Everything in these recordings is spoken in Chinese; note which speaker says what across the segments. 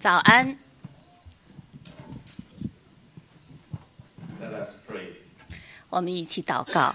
Speaker 1: 早安。
Speaker 2: Let us pray.
Speaker 1: 我们一起祷告。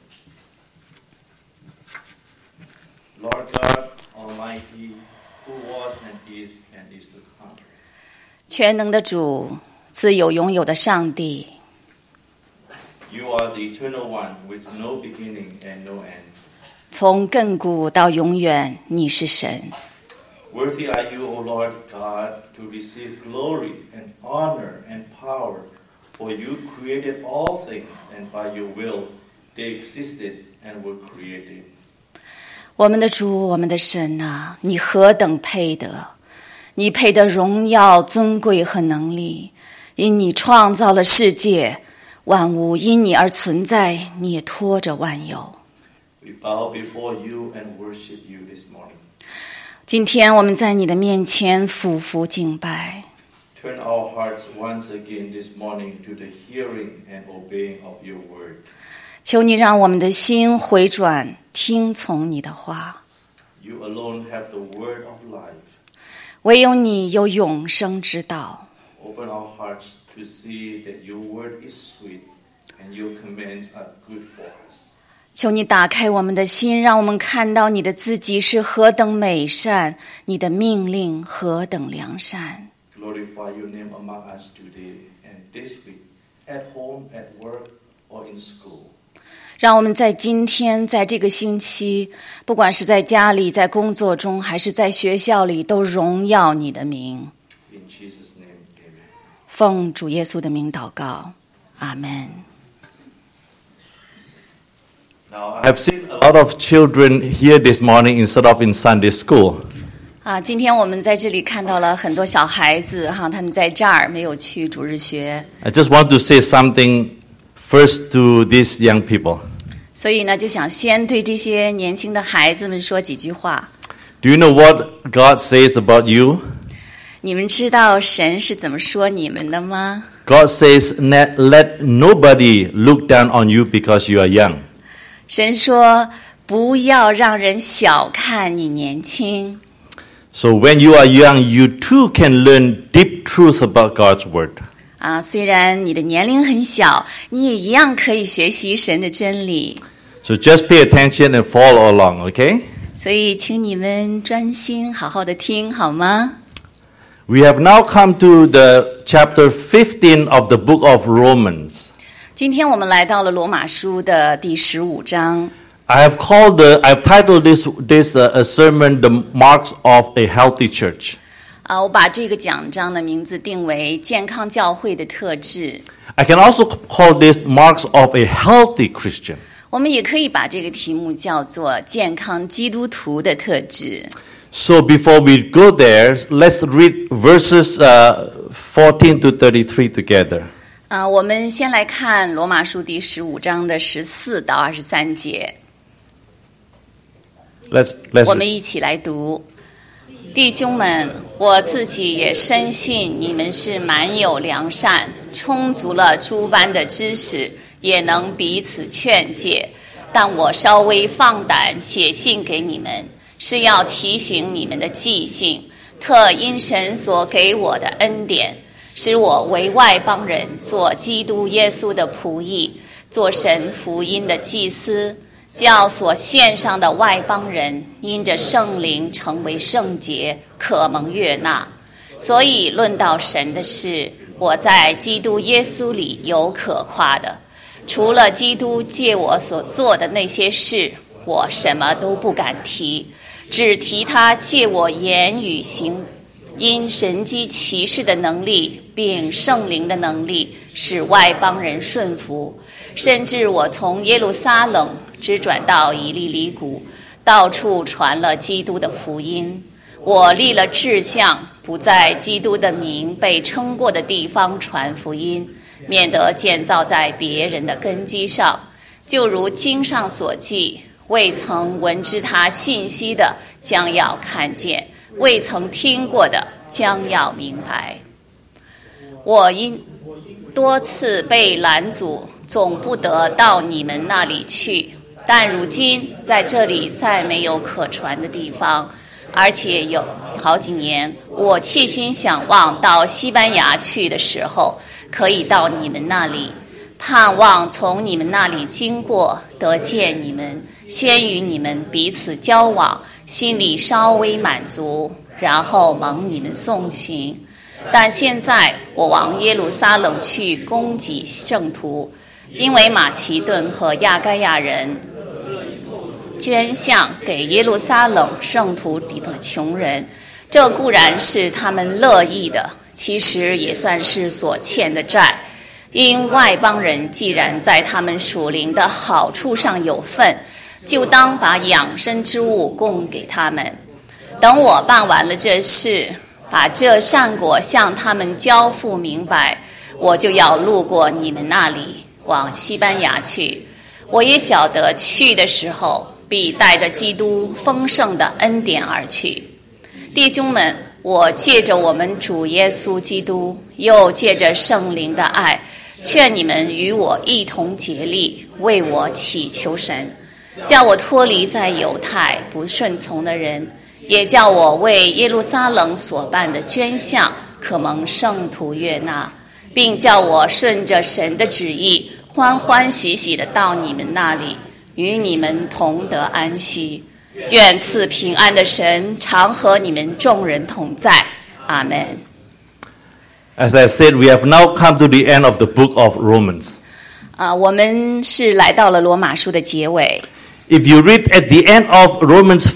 Speaker 2: Lord God Almighty, who was and is to come.
Speaker 1: 全能的主，自有永有的上帝。
Speaker 2: You are the eternal one with no beginning and no end.
Speaker 1: 从亘古到永远，你是神。
Speaker 2: Worthy are you, O Lord God, to receive glory and honor and power, for you created all things, and by your will they existed and were created.
Speaker 1: 我们的主，我们的神啊，你何等配得！你配得荣耀、尊贵和能力，因你创造了世界，万物因你而存在，你也托着万有。
Speaker 2: We bow before you and worship you this morning.
Speaker 1: 今天我们在你的面前俯伏敬拜。
Speaker 2: Turn our hearts once again this morning to the hearing and obeying of your word.
Speaker 1: 求你让我们的心回转，听从你的话。
Speaker 2: You alone have the word of life.
Speaker 1: 唯有你有永生之道。
Speaker 2: Open our hearts to see that your word is sweet and your commands are good for us.
Speaker 1: 求你打开我们的心，让我们看到你的自己是何等美善，你的命令何等良善。
Speaker 2: Glorify your name among us today and this week, at home, at work, or in school.
Speaker 1: 让我们在今天，在这个星期，不管是在家里、在工作中，还是在学校里，都荣耀你的名。
Speaker 2: In Jesus' name, amen.
Speaker 1: 奉主耶稣的名祷告，阿们。
Speaker 2: Now, I've seen a lot of children here this morning instead of in Sunday school.
Speaker 1: 今天我们在这里看到了很多小孩子他们在这儿没有去主日学。
Speaker 2: I just want to say something first to these young people.
Speaker 1: 所以呢，就想先对这些年轻的孩子们说几句话。
Speaker 2: Do you know what God says about you?
Speaker 1: 你们知道神是怎么说你们的吗？
Speaker 2: God says, let nobody look down on you because you are young.
Speaker 1: 神说，不要让人小看你年轻。
Speaker 2: So when you are young, you too can learn deep truth about God's word.
Speaker 1: 虽然你的年龄很小，你也一样可以学习神的真理。
Speaker 2: So just pay attention and follow along, okay?
Speaker 1: 所以请你们专心好好的听好吗？
Speaker 2: We have now come to the chapter 15 of the book of Romans.
Speaker 1: 今天我们来到了罗马书的第15章。
Speaker 2: I've titled this sermon "The Marks of a Healthy Church."
Speaker 1: 我把这个讲章的名字定为健康教会的特质。
Speaker 2: I can also call this "Marks of a Healthy Christian."
Speaker 1: 我们也可以把这个题目叫做健康基督徒的特质。
Speaker 2: So before we go there, let's read verses 14 to 33 together.
Speaker 1: 我们先来看罗马书第15章的14到23节。 我们一起来读。弟兄们，我自己也深信你们是满有良善，充足了诸般的知识，也能彼此劝诫。但我稍微放胆写信给你们，是要提醒你们的记性，特因神所给我的恩典，使我为外邦人做基督耶稣的仆役，做神福音的祭司，叫所献上的外邦人因着圣灵成为圣洁，可蒙悦纳。所以论到神的事，我在基督耶稣里有可夸的。除了基督借我所做的那些事，我什么都不敢提，只提他借我言语行，因神机骑士的能力并圣灵的能力，使外邦人顺服。甚至我从耶路撒冷直转到以利里谷，到处传了基督的福音。我立了志向，不在基督的名被称过的地方传福音，免得建造在别人的根基上。就如经上所记，未曾闻知他信息的将要看见，未曾听过的将要明白。我因多次被拦阻，总不得到你们那里去，但如今在这里再没有可传的地方， 而且有好几年，我切心想望到西班牙去的时候，可以到你们那里，盼望从你们那里经过，得见你们，先与你们彼此交往，心里稍微满足，然后蒙你们送行。但现在我往耶路撒冷去供给圣徒，因为马其顿和亚该亚人捐项给耶路撒冷圣徒的穷人，这固然是他们乐意的，其实也算是所欠的债。因外邦人既然在他们属灵的好处上有份，就当把养生之物供给他们。等我办完了这事，把这善果向他们交付明白，我就要路过你们那里，往西班牙去。我也晓得去的时候必带着基督丰盛的恩典而去。弟兄们，我借着我们主耶稣基督，又借着圣灵的爱，劝你们与我一同竭力，为我祈求神，叫我脱离在犹太不顺从的人，也叫我为耶路撒冷所办的捐项可蒙圣徒悦纳，并叫我顺着神的旨意欢欢喜喜的到你们那里，与你们同得安息。愿赐平安的神常和你们众人同在。阿们。
Speaker 2: As I said, we have now come to the end of the book of Romans.
Speaker 1: 我们是来到了罗马书的结尾。
Speaker 2: If you read at the end of Romans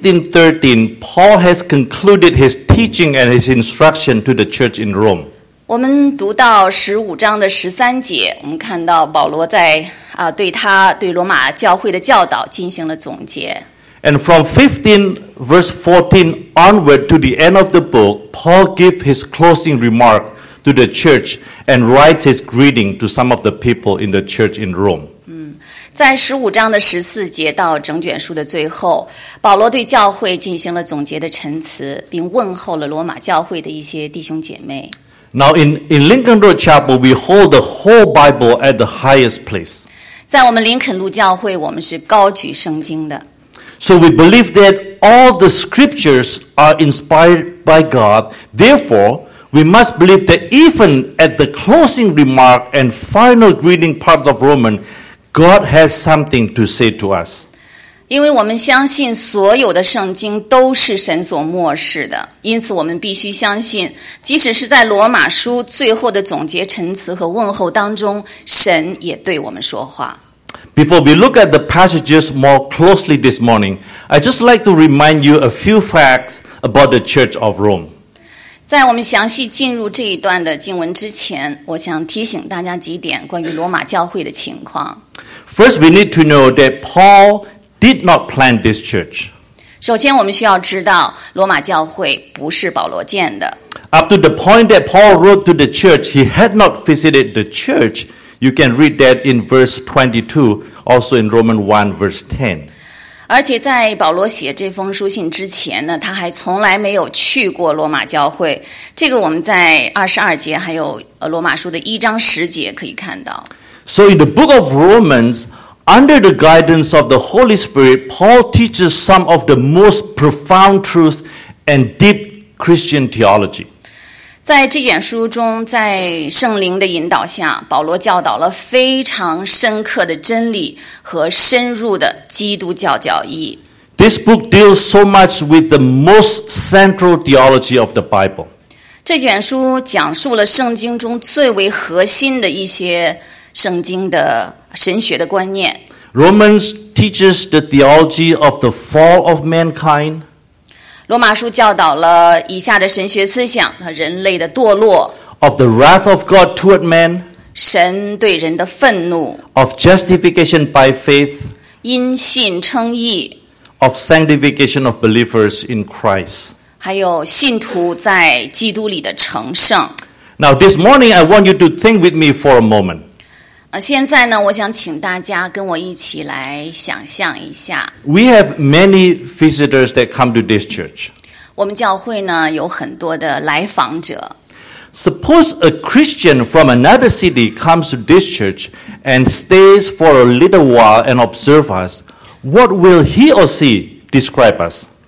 Speaker 2: 15:13, Paul has concluded his teaching and his instruction to the church in Rome.
Speaker 1: 我们读到15章的13节，我们看到保罗在对罗马教会的教导进行了总结。
Speaker 2: And from 15 verse 14 onward to the end of the book, Paul gives his closing remark to the church and writes his greeting to some of the people in the church in Rome.
Speaker 1: 在15章的14节到整卷书的最后，保罗对教会进行了总结的陈词，并问候了罗马教会的一些弟兄姐妹。
Speaker 2: Now in Lincoln Road Chapel, we hold the whole Bible at the highest place.
Speaker 1: 在我们林肯路教会，我们是高举圣经的。
Speaker 2: So we believe that all the scriptures are inspired by God. Therefore, we must believe that even at the closing remark and final greeting part of Romans, God has something to say to us.
Speaker 1: 因为我们相信所有的圣经都是神所默示的，因此我们必须相信，即使是在罗马书最后的总结陈词和问候当中，神也对我们说话。
Speaker 2: Before we look at the passages more closely this morning, I'd just like to remind you a few facts about the Church of Rome.
Speaker 1: 在我们详细进入这一段的经文之前，我想提醒大家几点关于罗马教会的情况。
Speaker 2: First, we need to know that Paul did not plant this church.
Speaker 1: 首先，我们需要知道，罗马教会不是保罗建的。
Speaker 2: Up to the point that Paul wrote to the church, he had not visited the church. You can read that in verse 22, also in Romans 1, verse 10.
Speaker 1: 而且在保罗写这封书信之前呢，他还从来没有去过罗马教会。这个我们在22节还有罗马书的1章10节可以看到。
Speaker 2: So in the book of Romans, under the guidance of the Holy Spirit, Paul teaches some of the most profound truth and deep Christian theology.
Speaker 1: 在这卷书中，在圣灵的引导下，保罗教导了非常深刻的真理和深入的基督教教义。
Speaker 2: This book deals so much with the most central theology of the Bible.
Speaker 1: 这卷书讲述了圣经中最为核心的一些圣经的神学的观念。
Speaker 2: Romans teaches the theology of the fall of mankind.
Speaker 1: 罗马书教导了以下的神学思想：人类的堕落
Speaker 2: of the wrath of God toward man,
Speaker 1: 神对人的愤怒
Speaker 2: of justification by faith,
Speaker 1: 因信称义
Speaker 2: of sanctification of believers in Christ.
Speaker 1: 还有信徒在基督里的成圣。
Speaker 2: Now this morning I want you to think with me for a moment.
Speaker 1: 现在呢，我想请大家跟我一起来想象一下。
Speaker 2: We have many visitors that come to this church.
Speaker 1: 我们教会呢有很多的来访者。
Speaker 2: Suppose a Christian from another city comes to this church and stays for a little while and observe us. What will he or she describe us?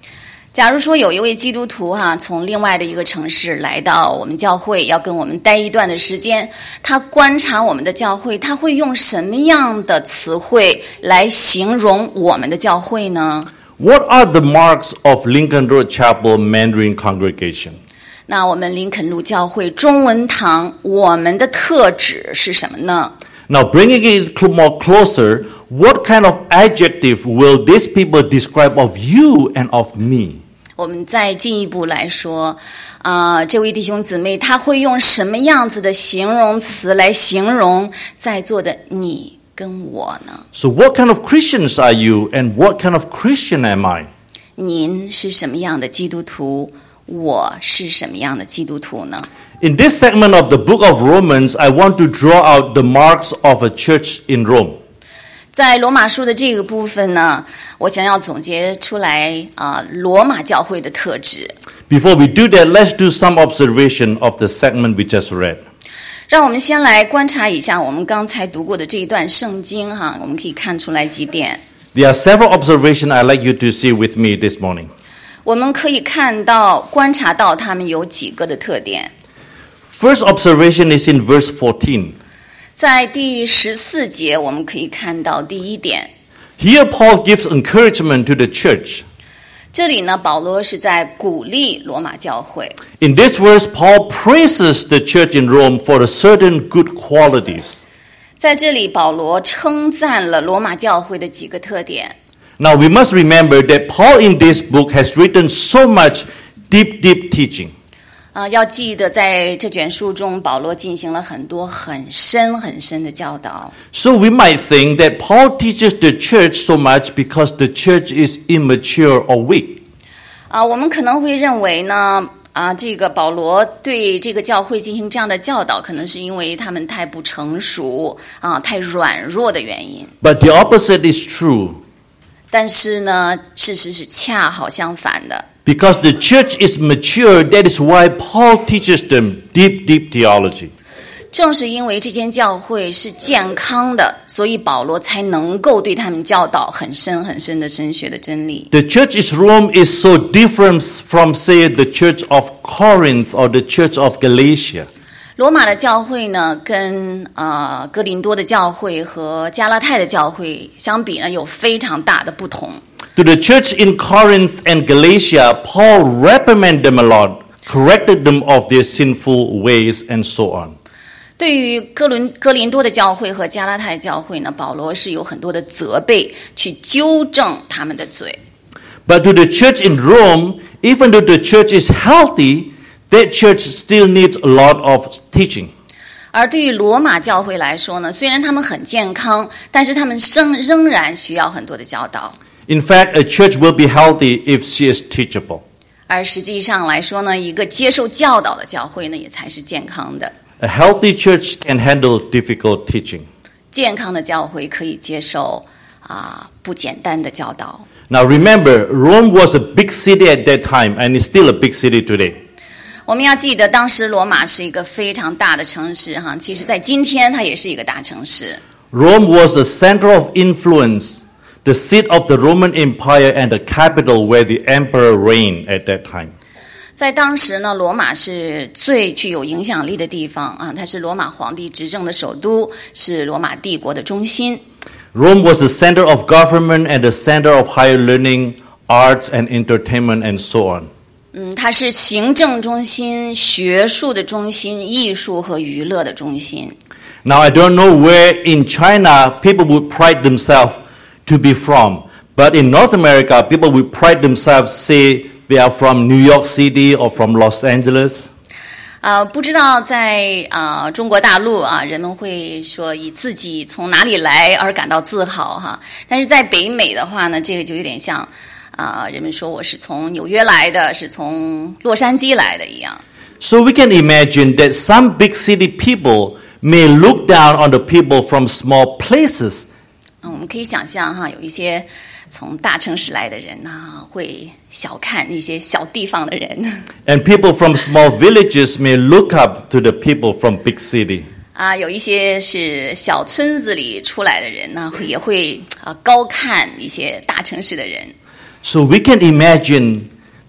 Speaker 1: 假如说有一位基督徒从另外的一个城市来到我们教会，要跟我们待一段的时间，他观察我们的教会，他会用什么样的词汇来形容我们的教会呢？
Speaker 3: What are the marks of Lincoln Road Chapel Mandarin congregation?
Speaker 1: 那我们林肯路教会中文堂，我们的特质是什么呢？
Speaker 3: Now, bringing it more closer, what kind of adjective will these people describe of you and of me?
Speaker 1: 我们再进一步来说，这位弟兄姊妹他会用什么样子的形容词来形容在座的你跟我呢？
Speaker 3: So what kind of Christians are you and what kind of Christian am I?
Speaker 1: 您是什么样的基督徒？我是什么样的基督徒呢？
Speaker 3: In this segment of the book of Romans, I want to draw out the marks of a church in Rome.
Speaker 1: 在罗马书的这个部分呢，我想要总结出来罗马教会的特质。
Speaker 3: Before we do that, let's do some observation of the segment we just read.
Speaker 1: 让我们先来观察一下我们刚才读过的这一段圣经我们可以看出来几点。
Speaker 3: There are several observations I'd like you to see with me this morning.
Speaker 1: 我们可以看到、观察到他们有几个的特点。
Speaker 3: First observation is in verse 14.
Speaker 1: 在第14节，我们可以看到第一点。
Speaker 3: Here Paul gives encouragement to the church.
Speaker 1: 这里呢，保罗是在鼓励罗马教会。
Speaker 3: In this verse, Paul praises the church in Rome for the certain good qualities.
Speaker 1: 在这里，保罗称赞了罗马教会的几个特点。
Speaker 3: Now we must remember that Paul in this book has written so much deep teaching.
Speaker 1: 要记得在这卷书中，保罗进行了很多很深的教导。
Speaker 3: So we might think that Paul teaches the church so much because the church is immature or weak.
Speaker 1: 我们可能会认为呢，这个保罗对这个教会进行这样的教导，可能是因为他们太不成熟太软弱的原因。
Speaker 3: But the opposite is true.
Speaker 1: 但是呢，事实是恰好相反的。
Speaker 3: Because the church is mature, that is why Paul teaches them deep theology.
Speaker 1: 正是因为这间教会是健康的，所以保罗才能够对他们教导很深的神学的真理。
Speaker 3: The church in Rome is so different from, say, the church of Corinth or the church of Galatia.
Speaker 1: 罗马的教会呢，跟哥林多的教会和加拉太的教会相比呢，有非常大的不同。
Speaker 3: To the church in Corinth and Galatia, Paul reprimanded them a lot, corrected them of their sinful ways, and so on.
Speaker 1: 对于哥林多的教会和加拉太教会呢，保罗是有很多的责备，去纠正他们的罪。
Speaker 3: But to the church in Rome, even though the church is healthy, that church still needs a lot of teaching.
Speaker 1: 而对于罗马教会来说呢，虽然他们很健康，但是他们仍然需要很多的教导。
Speaker 3: In fact, a church will be healthy if she is teachable.
Speaker 1: 而实际上来说呢，一个接受教导的教会呢，也才是健康的。
Speaker 3: A healthy church can handle difficult teaching.
Speaker 1: 健康的教会可以接受不简单的教导。
Speaker 3: Now remember, Rome was a big city at that time, and it's still a big city today.
Speaker 1: 我们要记得，当时罗马是一个非常大的城市其实在今天它也是一个大城市。
Speaker 3: Rome was the center of influence, the seat of the Roman Empire, and the capital where the emperor reigned at that time.
Speaker 1: 在当时呢，罗马是最具有影响力的地方它是罗马皇帝执政的首都，是罗马帝国的中心。
Speaker 3: Rome was the center of government and the center of higher learning, arts and entertainment, and so on.
Speaker 1: 它是行政中心、学术的中心、艺术和娱乐的中心。
Speaker 3: Now I don't know where in China people would pride themselves to be from, but in North America people would pride themselves, say they are from New York City or from Los Angeles.
Speaker 1: 不知道在中国大陆人们会说以自己从哪里来而感到自豪但是在北美的话呢，这个就有点像人们说我是从纽约来的，是从洛杉矶来的一样。
Speaker 3: So we can imagine that some big city people may look down on the people from small places.
Speaker 1: 我们可以想象有一些从大城市来的人会小看那些小地方的人。
Speaker 3: And people from small villages may look up to the people from big city.
Speaker 1: 有一些是小村子里出来的人呢，也会高看一些大城市的人。
Speaker 3: So we can imagine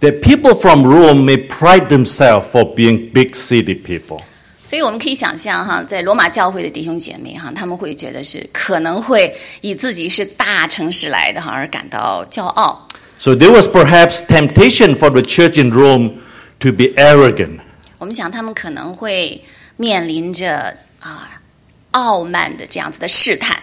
Speaker 3: that people from Rome may pride themselves for being big city people.
Speaker 1: 所以我们可以想象哈，在罗马教会的弟兄姐妹哈，他们会觉得是可能会以自己是大城市来的哈而感到骄傲。
Speaker 3: So there was perhaps temptation for the church in Rome to be arrogant.
Speaker 1: 我们想他们可能会面临着傲慢的这样子的试探。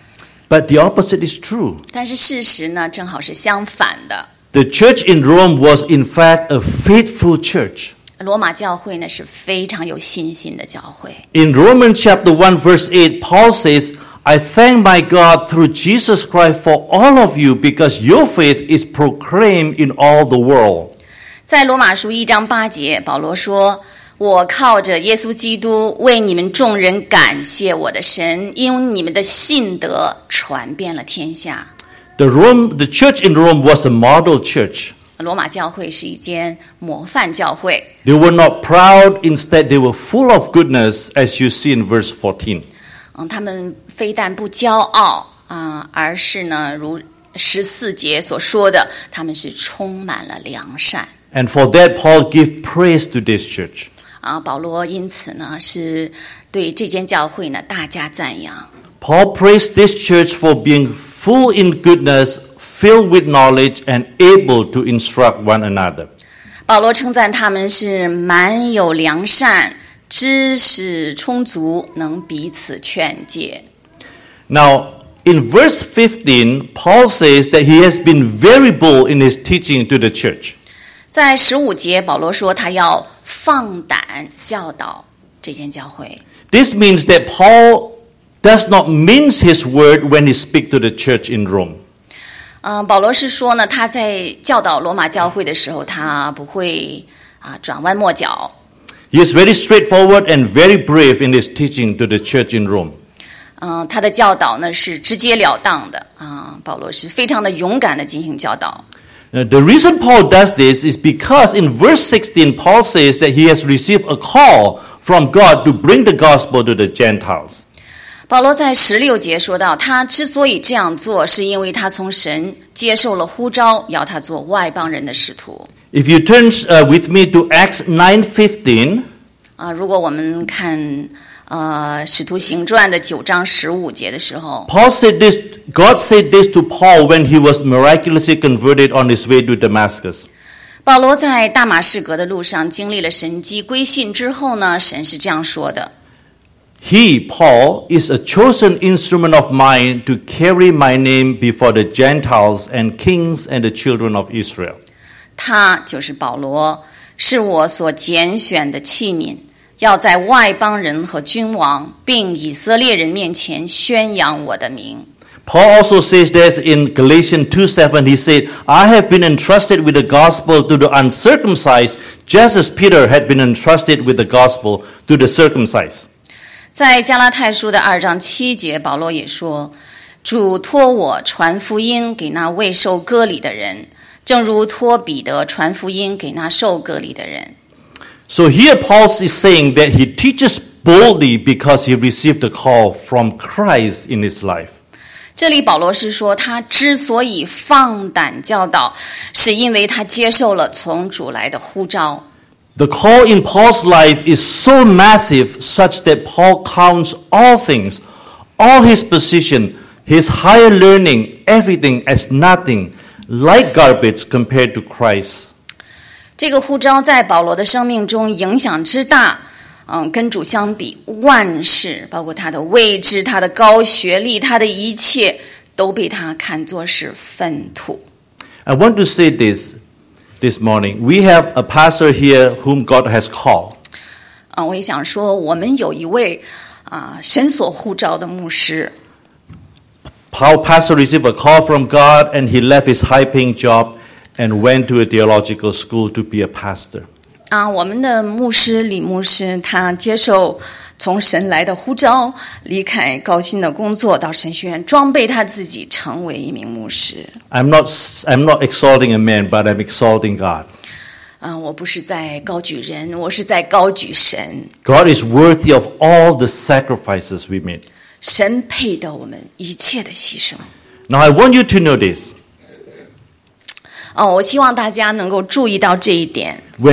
Speaker 3: But the opposite is true.
Speaker 1: 但是事实呢，正好是相反的。
Speaker 3: The church in Rome was in fact a faithful church.
Speaker 1: 罗马教会呢是非常有信心的教会。
Speaker 3: In Romans chapter 1 verse 8, Paul says, I thank my God through Jesus Christ for all of you because your faith is proclaimed in all the world.
Speaker 1: 在罗马书1章8节，保罗说，我靠着耶稣基督为你们众人感谢我的神，因为你们的信德传遍了天下。
Speaker 3: The church in Rome was a model church.
Speaker 1: 罗马教会是一间模范教会。
Speaker 3: They were not proud, instead they were full of goodness, as you see in verse 14.
Speaker 1: 他们非但不骄傲而是呢，如14节所说的，他们是充满了良善。
Speaker 3: And for that, Paul gave praise to this church.
Speaker 1: 保罗因此呢，是对这间教会呢大加赞扬。
Speaker 3: Paul praised this church for being full in goodness, filled with knowledge, and able to instruct one another.
Speaker 1: 保罗称赞他们是满有良善，知识充足，能彼此劝诫。
Speaker 3: Now, in verse 15, Paul says that he has been very bold in his teaching to the church.
Speaker 1: 在15节，保罗说他要放胆教导这间教会。
Speaker 3: This means that Paul does not mince his word when he speaks to the church in Rome.
Speaker 1: 保罗是说呢，他在教导罗马教会的时候，他不会转弯抹角。
Speaker 3: He is very straightforward and very brave in his teaching to the church in Rome.
Speaker 1: 他的教导呢是直截了当的保罗是非常的勇敢的进行教导。
Speaker 3: The reason Paul does this is because in verse 16, Paul says that he has received a call from God to bring the gospel to the Gentiles.
Speaker 1: 保罗在16节说到，他之所以这样做，是因为他从神接受了呼召，要他做外邦人的使徒。
Speaker 3: If you turn with me to Acts 9:15,
Speaker 1: 如果我们看使徒行传的9章15节的时候，
Speaker 3: God said this to Paul when he was miraculously converted on his way to Damascus.
Speaker 1: 保罗在大马士革的路上经历了神迹归信之后呢，神是这样说的。
Speaker 3: He, Paul, is a chosen instrument of mine to carry my name before the Gentiles and kings and the children of Israel.
Speaker 1: 他就是保罗，是我所拣选的器皿，要在外邦人和君王并以色列人面前宣扬我的名。
Speaker 3: Paul also says this in Galatians 2:7. He said, I have been entrusted with the gospel to the uncircumcised, just as Peter had been entrusted with the gospel to the circumcised.
Speaker 1: 在加拉太书的2章7节，保罗也说，主托我传福音给那未受割礼的人，正如托彼得传福音给那受割礼的人。
Speaker 3: So here Paul is saying that he teaches boldly because he received a call from Christ in his life.
Speaker 1: 这里保罗是说，他之所以放胆教导，是因为他接受了从主来的呼召。
Speaker 3: The call in Paul's life is so massive such that Paul counts all things, all his position, his higher learning, everything as nothing, like garbage compared to Christ.
Speaker 1: 这个呼召在保罗的生命中影响之大，跟主相比，万事，包括他的位置、他的高学历、他的一切，都被他看作是粪土。
Speaker 3: I want to say this morning. We have a pastor here whom God has called.
Speaker 1: 我也想说，我们有一位神所呼召的牧师。
Speaker 3: Paul pastor received a call from God and he left his high-paying job and went to a theological school to be a pastor.
Speaker 1: 我们的牧师李牧师，他接受从神来的呼召，离开高薪的工作，到神学院装备他自己，成为一名牧师。
Speaker 3: I'm not exalting a man, but I'm exalting God.
Speaker 1: 我不是在高举人，我是在高举神。
Speaker 3: God is worthy of all the sacrifices we made.
Speaker 1: 神配得我们一切的牺牲。
Speaker 3: Now I want you to know this.
Speaker 1: 我希望大家能够注意到这一点。
Speaker 3: When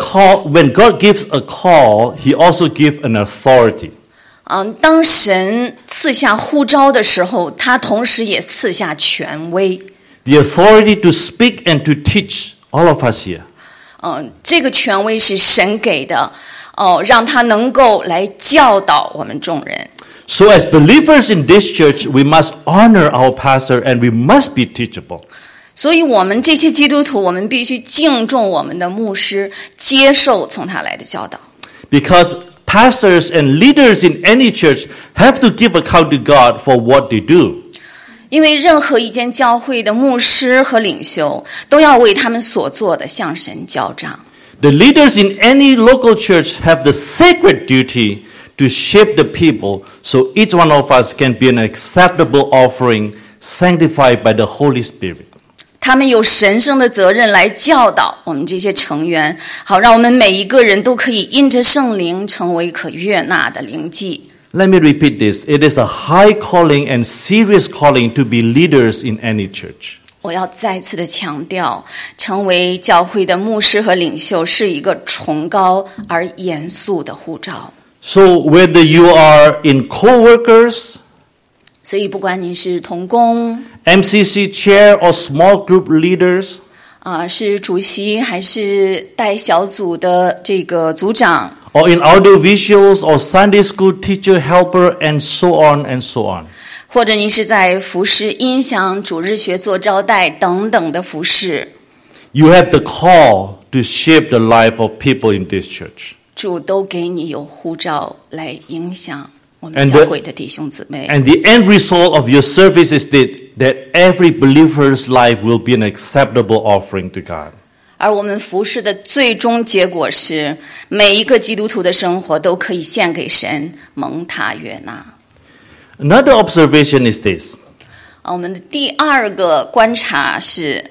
Speaker 3: God gives a call, He also gives an authority.
Speaker 1: 当神赐下呼召的时候，他同时也赐下权威。
Speaker 3: The authority to speak and to teach all of us here.
Speaker 1: 这个权威是神给的，让他能够来教导我们众人。
Speaker 3: So as believers in this church, we must honor our pastor and we must be teachable.
Speaker 1: 所以我们这些基督徒，我们必须敬重我们的牧师，接受从他来的教导。
Speaker 3: Because pastors and leaders in any church have to give account to God for what they do.
Speaker 1: 因为任何一间教会的牧师和领袖都要为他们所做的向神交账。
Speaker 3: The leaders in any local church have the sacred duty to shape the people so each one of us can be an acceptable offering sanctified by the Holy Spirit.
Speaker 1: 他们有神圣的责任来教导我们这些成员，好让我们每一个人都可以因着圣灵成为可悦纳的灵祭。
Speaker 3: Let me repeat this. It is a high calling and serious calling to be leaders in any church.
Speaker 1: 我要再次的强调，成为教会的牧师和领袖是一个崇高而严肃的呼召。
Speaker 3: So whether you are in co-workers,
Speaker 1: 所以不管你是同工、
Speaker 3: MCC chair or small group leaders,
Speaker 1: 是主席还是带小组的这个组长，
Speaker 3: or in audiovisuals or Sunday school teacher, helper, and so on and so on.
Speaker 1: 或者你是在服侍音响、主日学做招待等等的服侍，
Speaker 3: You have the call to shape the life of people in this church.
Speaker 1: 主都给你有呼召来影响我们
Speaker 3: And
Speaker 1: 教会的弟兄姊妹。
Speaker 3: And the end result of your service is that every believer's life will be an acceptable offering to God.
Speaker 1: 而我们服侍的最终结果是，每一个基督徒的生活都可以献给神，蒙他悦纳。
Speaker 3: Another observation is this.
Speaker 1: 我们的第二个观察是，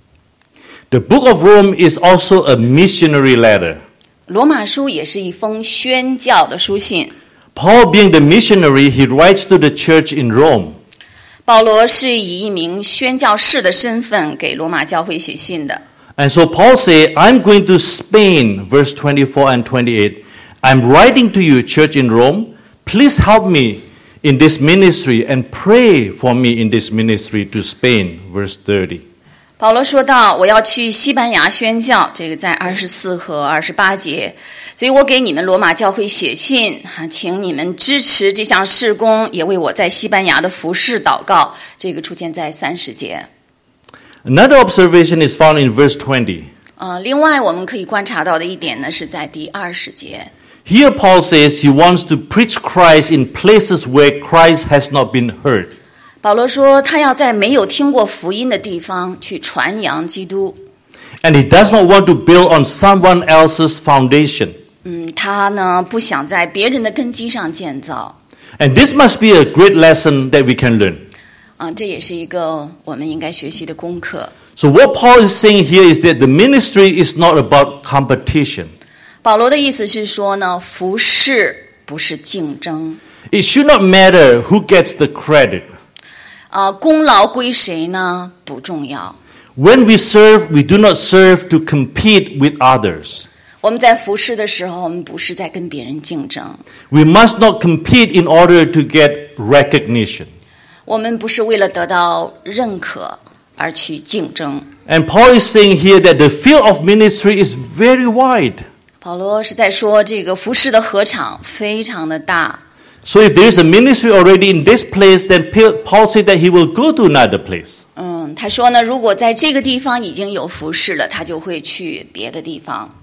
Speaker 3: The book of Rome is also a missionary letter.
Speaker 1: 罗马书也是一封宣教的书信。
Speaker 3: Paul, being the missionary, he writes to the church in Rome.
Speaker 1: 保罗是以一名宣教士的身份给罗马教会写信的。
Speaker 3: And so Paul says, I'm going to Spain, verse 24 and 28. I'm writing to you, church in Rome. Please help me in this ministry and pray for me in this ministry to Spain, verse 30.
Speaker 1: 保罗说到，我要去西班牙宣教，这个在24和28节，所以我给你们罗马教会写信，请你们支持这项事工，也为我在西班牙的服事祷告，这个出现在30节。
Speaker 3: Another observation is found in verse 20.
Speaker 1: 另外我们可以观察到的一点呢，是在第20节。
Speaker 3: Here Paul says he wants to preach Christ in places where Christ has not been heard.
Speaker 1: 保罗说，他要在没有听过福音的地方去传扬基督。
Speaker 3: And he does not want to build on someone else's foundation.
Speaker 1: 他呢不想在别人的根基上建造。
Speaker 3: And this must be a great lesson that we can learn.
Speaker 1: 这也是一个我们应该学习的功课。
Speaker 3: So what Paul is saying here is that the ministry is not about competition.
Speaker 1: 保罗的意思是说呢，服事不是竞争。
Speaker 3: It should not matter who gets the credit.
Speaker 1: 功劳归谁呢？不重要。
Speaker 3: When we serve, we do not serve to compete with others.
Speaker 1: 我们在服事的时候，我们不是在跟别人竞争。
Speaker 3: We must not compete in order to get recognition.
Speaker 1: 我们不是为了得到认可而去竞争。
Speaker 3: And Paul is saying here that the field of ministry is very wide.
Speaker 1: 保罗是在说，这个服事的禾场非常的大。
Speaker 3: So if there is a ministry already in this place, then Paul said that he will go to another place.
Speaker 1: 他说呢，如果在这个地方已经有服事了，他就会去别的地方。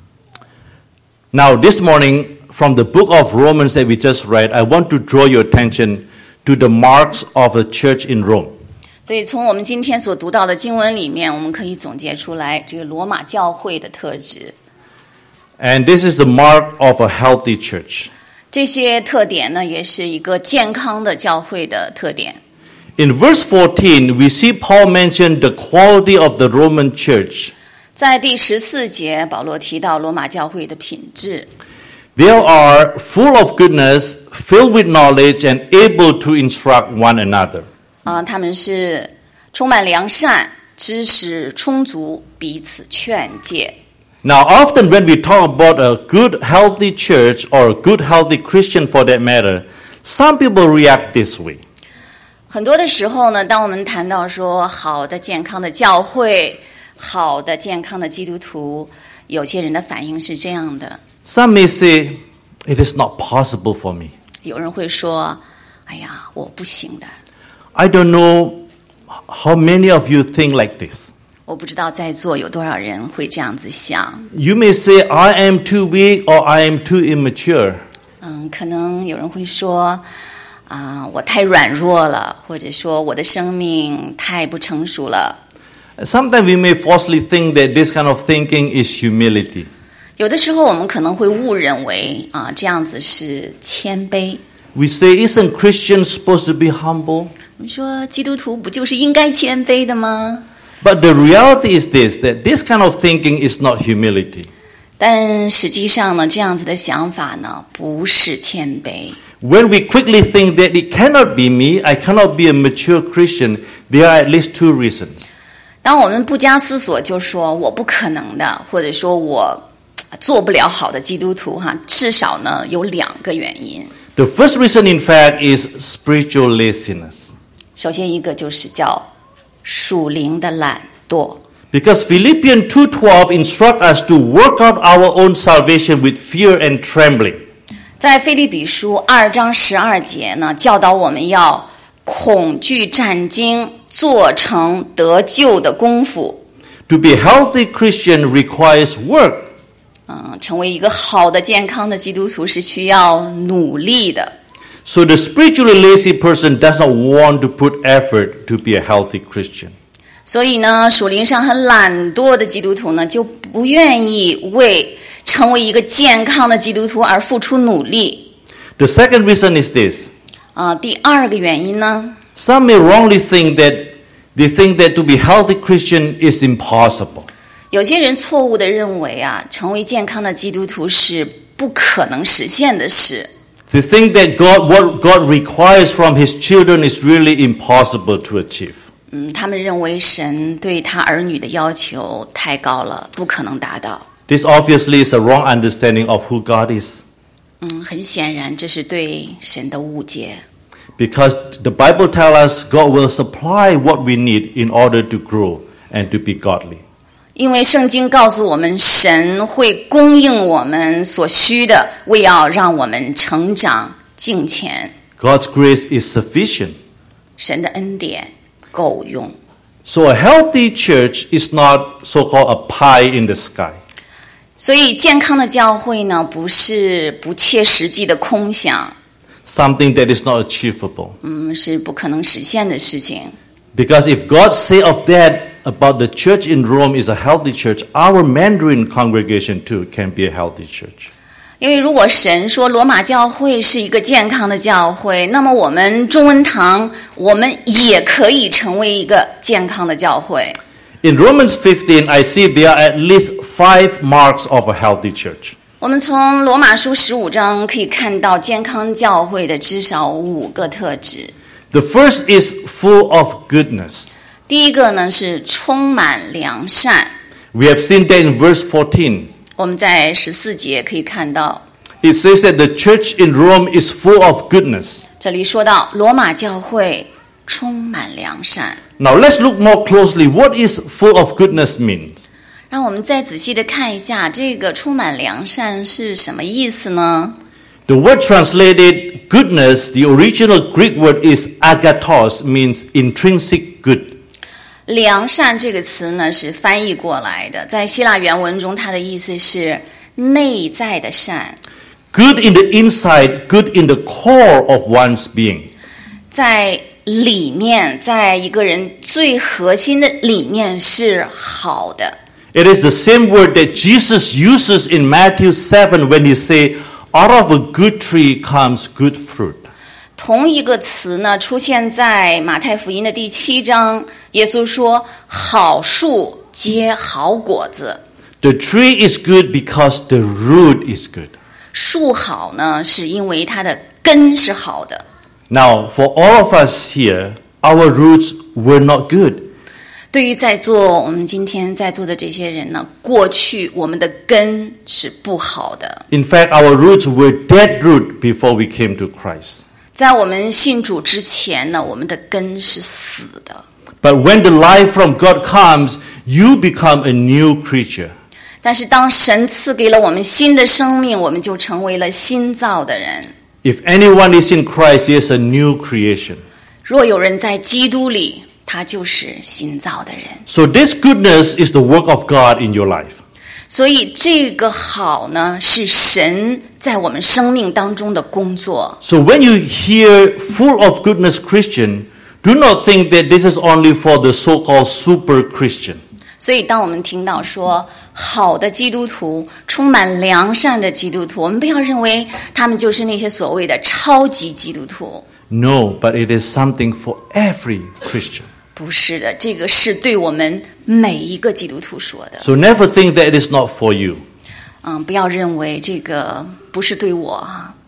Speaker 3: Now, this morning, from the book of Romans that we just read, I want to draw your attention to the marks of the church in Rome.
Speaker 1: 所以从我们今天所读到的经文里面，我们可以总结出来这个罗马教会的特质。
Speaker 3: And this is the mark of a healthy church.
Speaker 1: 这些特点呢，也是一个健康的教会的特点。
Speaker 3: In verse 14, we see Paul mention the quality of the Roman church.
Speaker 1: 在第14节，保罗提到罗马教会的品质。
Speaker 3: They are full of goodness, filled with knowledge, and able to instruct one another.
Speaker 1: 他们是充满良善， 知识充足，彼此劝诫。
Speaker 3: Now, often when we talk about a good, healthy church or a good, healthy Christian for that matter, some people react this way.
Speaker 1: 很多的时候呢，当我们谈到说好的健康的教会，好的健康的基督徒，有些人的反应是这样的。
Speaker 3: Some may say, it is not possible for me.
Speaker 1: 有人会说，哎呀，我不行的。
Speaker 3: I don't know how many of you think like this.
Speaker 1: 我不知道在座有多少人会这样子想。
Speaker 3: You may say, I am too weak or I am too immature.
Speaker 1: 可能有人会说，我太软弱了，或者说我的生命太不成熟了。
Speaker 3: Sometimes we may falsely think that this kind of thinking is humility.
Speaker 1: 有的时候我们可能会误认为这样子是谦卑。
Speaker 3: We say, isn't Christians supposed to be humble?
Speaker 1: 我们说基督徒不就是应该谦卑的吗？
Speaker 3: But the reality is this, that this kind of thinking is not humility.
Speaker 1: 但实际上呢，这样子的想法呢，不是谦卑。
Speaker 3: When we quickly think that it cannot be me, I cannot be a mature Christian, there are at least two reasons.
Speaker 1: 当我们不加思索就说我不可能的，或者说我做不了好的基督徒至少呢有两个原因。
Speaker 3: The first reason, in fact, is spiritual laziness.
Speaker 1: 首先一个就是叫属灵的懒惰。
Speaker 3: Because Philippians 2:12 instruct us to work out our own salvation with fear and trembling.
Speaker 1: 在腓立比书2章12节呢，教导我们要恐惧战惊，做成得救的功夫。
Speaker 3: To be a healthy Christian requires work.
Speaker 1: 成为一个好的健康的基督徒是需要努力的。
Speaker 3: So the spiritually lazy person does not want to put effort to be a healthy Christian.
Speaker 1: 所以呢，属灵上很懒惰的基督徒呢，就不愿意为成为一个健康的基督徒而付出努力。
Speaker 3: The second reason is this.
Speaker 1: 第二个原因呢，
Speaker 3: Some may wrongly think that to be a healthy Christian is impossible.
Speaker 1: 有些人错误地认为成为健康的基督徒是不可能实现的事。
Speaker 3: They think that what God requires from His children is really impossible to achieve.
Speaker 1: 他们认为神对他儿女的要求太高了，不可能达到。
Speaker 3: This obviously is a wrong understanding of who God is.
Speaker 1: 很显然这是对神的误解。
Speaker 3: Because the Bible tells us God will supply what we need in order to grow and to be godly.
Speaker 1: 因为圣经告诉我们，神会供应我们所需的，为要让我们成长敬虔。
Speaker 3: God's grace is sufficient.
Speaker 1: 神的恩典够用。
Speaker 3: So a healthy church is not so-called a pie in the sky.
Speaker 1: 所以健康的教会呢，不是不切实际的空想，
Speaker 3: Something that is not achievable.
Speaker 1: 是不可能实现的事情。
Speaker 3: Because if God say of that about the church in Rome is a healthy church, our Mandarin congregation too can be a healthy church.
Speaker 1: 因为如果神说罗马教会是一个健康的教会，那么我们中文堂我们也可以成为一个健康的教会。
Speaker 3: In Romans 15, I see there are at least 5 marks of a healthy church.
Speaker 1: 我们从罗马书15章可以看到健康教会的至少5个特质。
Speaker 3: The first is full of goodness.
Speaker 1: 第一个呢是充满良善。
Speaker 3: We have seen that in verse 14.
Speaker 1: 我们在14节可以看到，
Speaker 3: It says that the church in Rome is full of goodness.
Speaker 1: 这里说到罗马教会充满良善。
Speaker 3: Now let's look more closely. What is full of goodness mean?
Speaker 1: 让我们再仔细的看一下，这个充满良善是什么意思呢？
Speaker 3: The word translated goodness, the original Greek word is agathos, means intrinsic good.
Speaker 1: 良善这个词呢是翻译过来的，在希腊原文中它的意思是内在的善。
Speaker 3: Good in the inside, good in the core of one's being.
Speaker 1: 在里面，在一个人最核心的理念是好的。
Speaker 3: It is the same word that Jesus uses in Matthew 7 when he say, out of a good tree comes good fruit.
Speaker 1: 同一个词呢出现在马太福音的第7章，耶稣说好树结好果子。
Speaker 3: The tree is good because the root is good.
Speaker 1: 树好呢是因为它的根是好的。
Speaker 3: Now, for all of us here, our roots were not good.
Speaker 1: 对于我们今天在座的这些人呢，过去我们的根是不好的。
Speaker 3: In fact, our roots were dead root before we came to Christ.
Speaker 1: 在我们信主之前呢，我们的根是死的。
Speaker 3: But when the life from God comes, you become a new creature.
Speaker 1: 但是当神赐给了我们新的生命，我们就成为了新造的人。
Speaker 3: If anyone is in Christ, he is a new creation.
Speaker 1: 若有人在基督里，他就是新造的人。
Speaker 3: So this goodness is the work of God in your life.
Speaker 1: 所以这个好呢，是神在我们生命当中的工作。
Speaker 3: So when you hear full of goodness Christian, do not think that this is only for the so-called super Christian.
Speaker 1: 所以当我们听到说好的基督徒，充满良善的基督徒，我们不要认为他们就是那些所谓的超级基督徒。
Speaker 3: No, but it is something for every Christian.
Speaker 1: 不是的，这个是对我们每一个基督徒说的。
Speaker 3: So never think that it is not for you.
Speaker 1: 不要认为这个不是对我。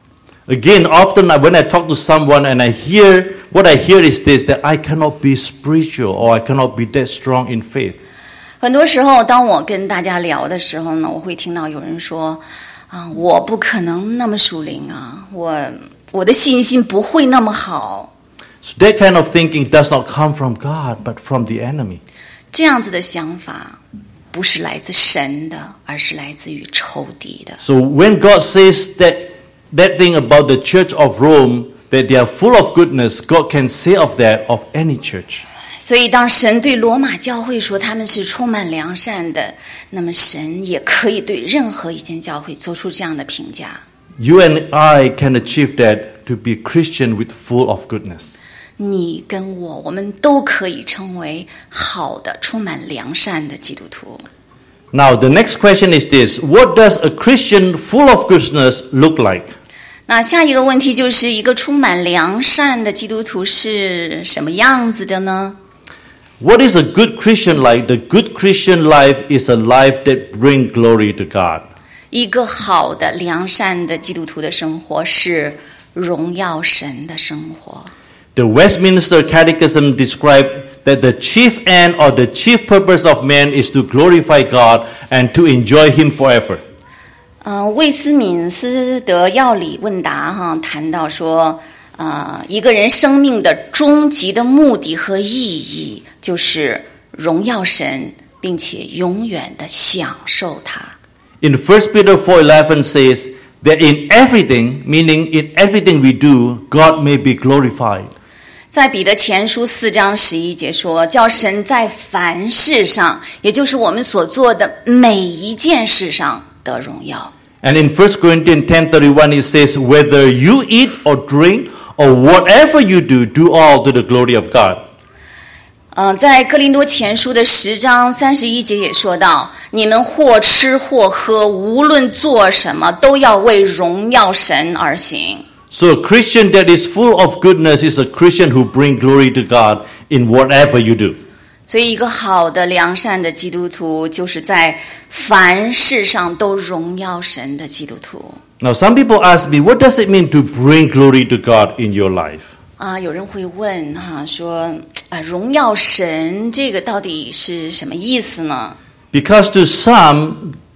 Speaker 3: Again, often when I talk to someone and what I hear is this, that I cannot be spiritual or I cannot be that strong in faith.
Speaker 1: 很多时候当我跟大家聊的时候呢，我会听到有人说我不可能那么属灵啊，我的信心不会那么好。
Speaker 3: So that kind of thinking does not come from God, but from the enemy.
Speaker 1: 这样子的想法不是来自神的，而是来自于仇敌的。
Speaker 3: So when God says that thing about the Church of Rome, that they are full of goodness, God can say of that of any church.
Speaker 1: 所以当神对罗马教会说他们是充满良善的，那么神也可以对任何一间教会做出这样的评价。
Speaker 3: You and I can achieve that to be Christian with full of goodness.
Speaker 1: 你跟我们都可以成为好的、充满良善的基督徒。
Speaker 3: Now, the next question is this. What does a Christian full of goodness look like?
Speaker 1: 那下一个问题就是一个充满良善的基督徒是什么样子的呢？
Speaker 3: What is a good Christian like? The good Christian life is a life that brings glory to God.
Speaker 1: 一个好的、良善的基督徒的生活是荣耀神的生活。
Speaker 3: The Westminster Catechism describes that the chief end or the chief purpose of man is to glorify God and to enjoy Him forever.
Speaker 1: 魏斯敏斯德要理问答谈到说，一个人生命的终极的目的和意义就是荣耀神，并且永远的享受它。
Speaker 3: In 1 Peter 4:11 says that in everything, meaning in everything we do, God may be glorified.
Speaker 1: 在彼得前书4章11节说，叫神在凡事上，也就是我们所做的每一件事上得荣耀。
Speaker 3: And in 1 Corinthians 10:31 it says, whether you eat or drink or whatever you do, do all to the glory of God.
Speaker 1: 在哥林多前书的10章31节也说到，你们或吃或喝，无论做什么，都要为荣耀神而行。
Speaker 3: So a Christian that is full of goodness is a Christian who brings glory to God in whatever you do.
Speaker 1: 所以一个好的良善的基督徒就是在凡事上都荣耀神的基督徒。
Speaker 3: Now some people ask me, what does it mean to bring glory to God in your life?
Speaker 1: 有人会问说荣耀神这个到底是什么意思呢？
Speaker 3: Because to some,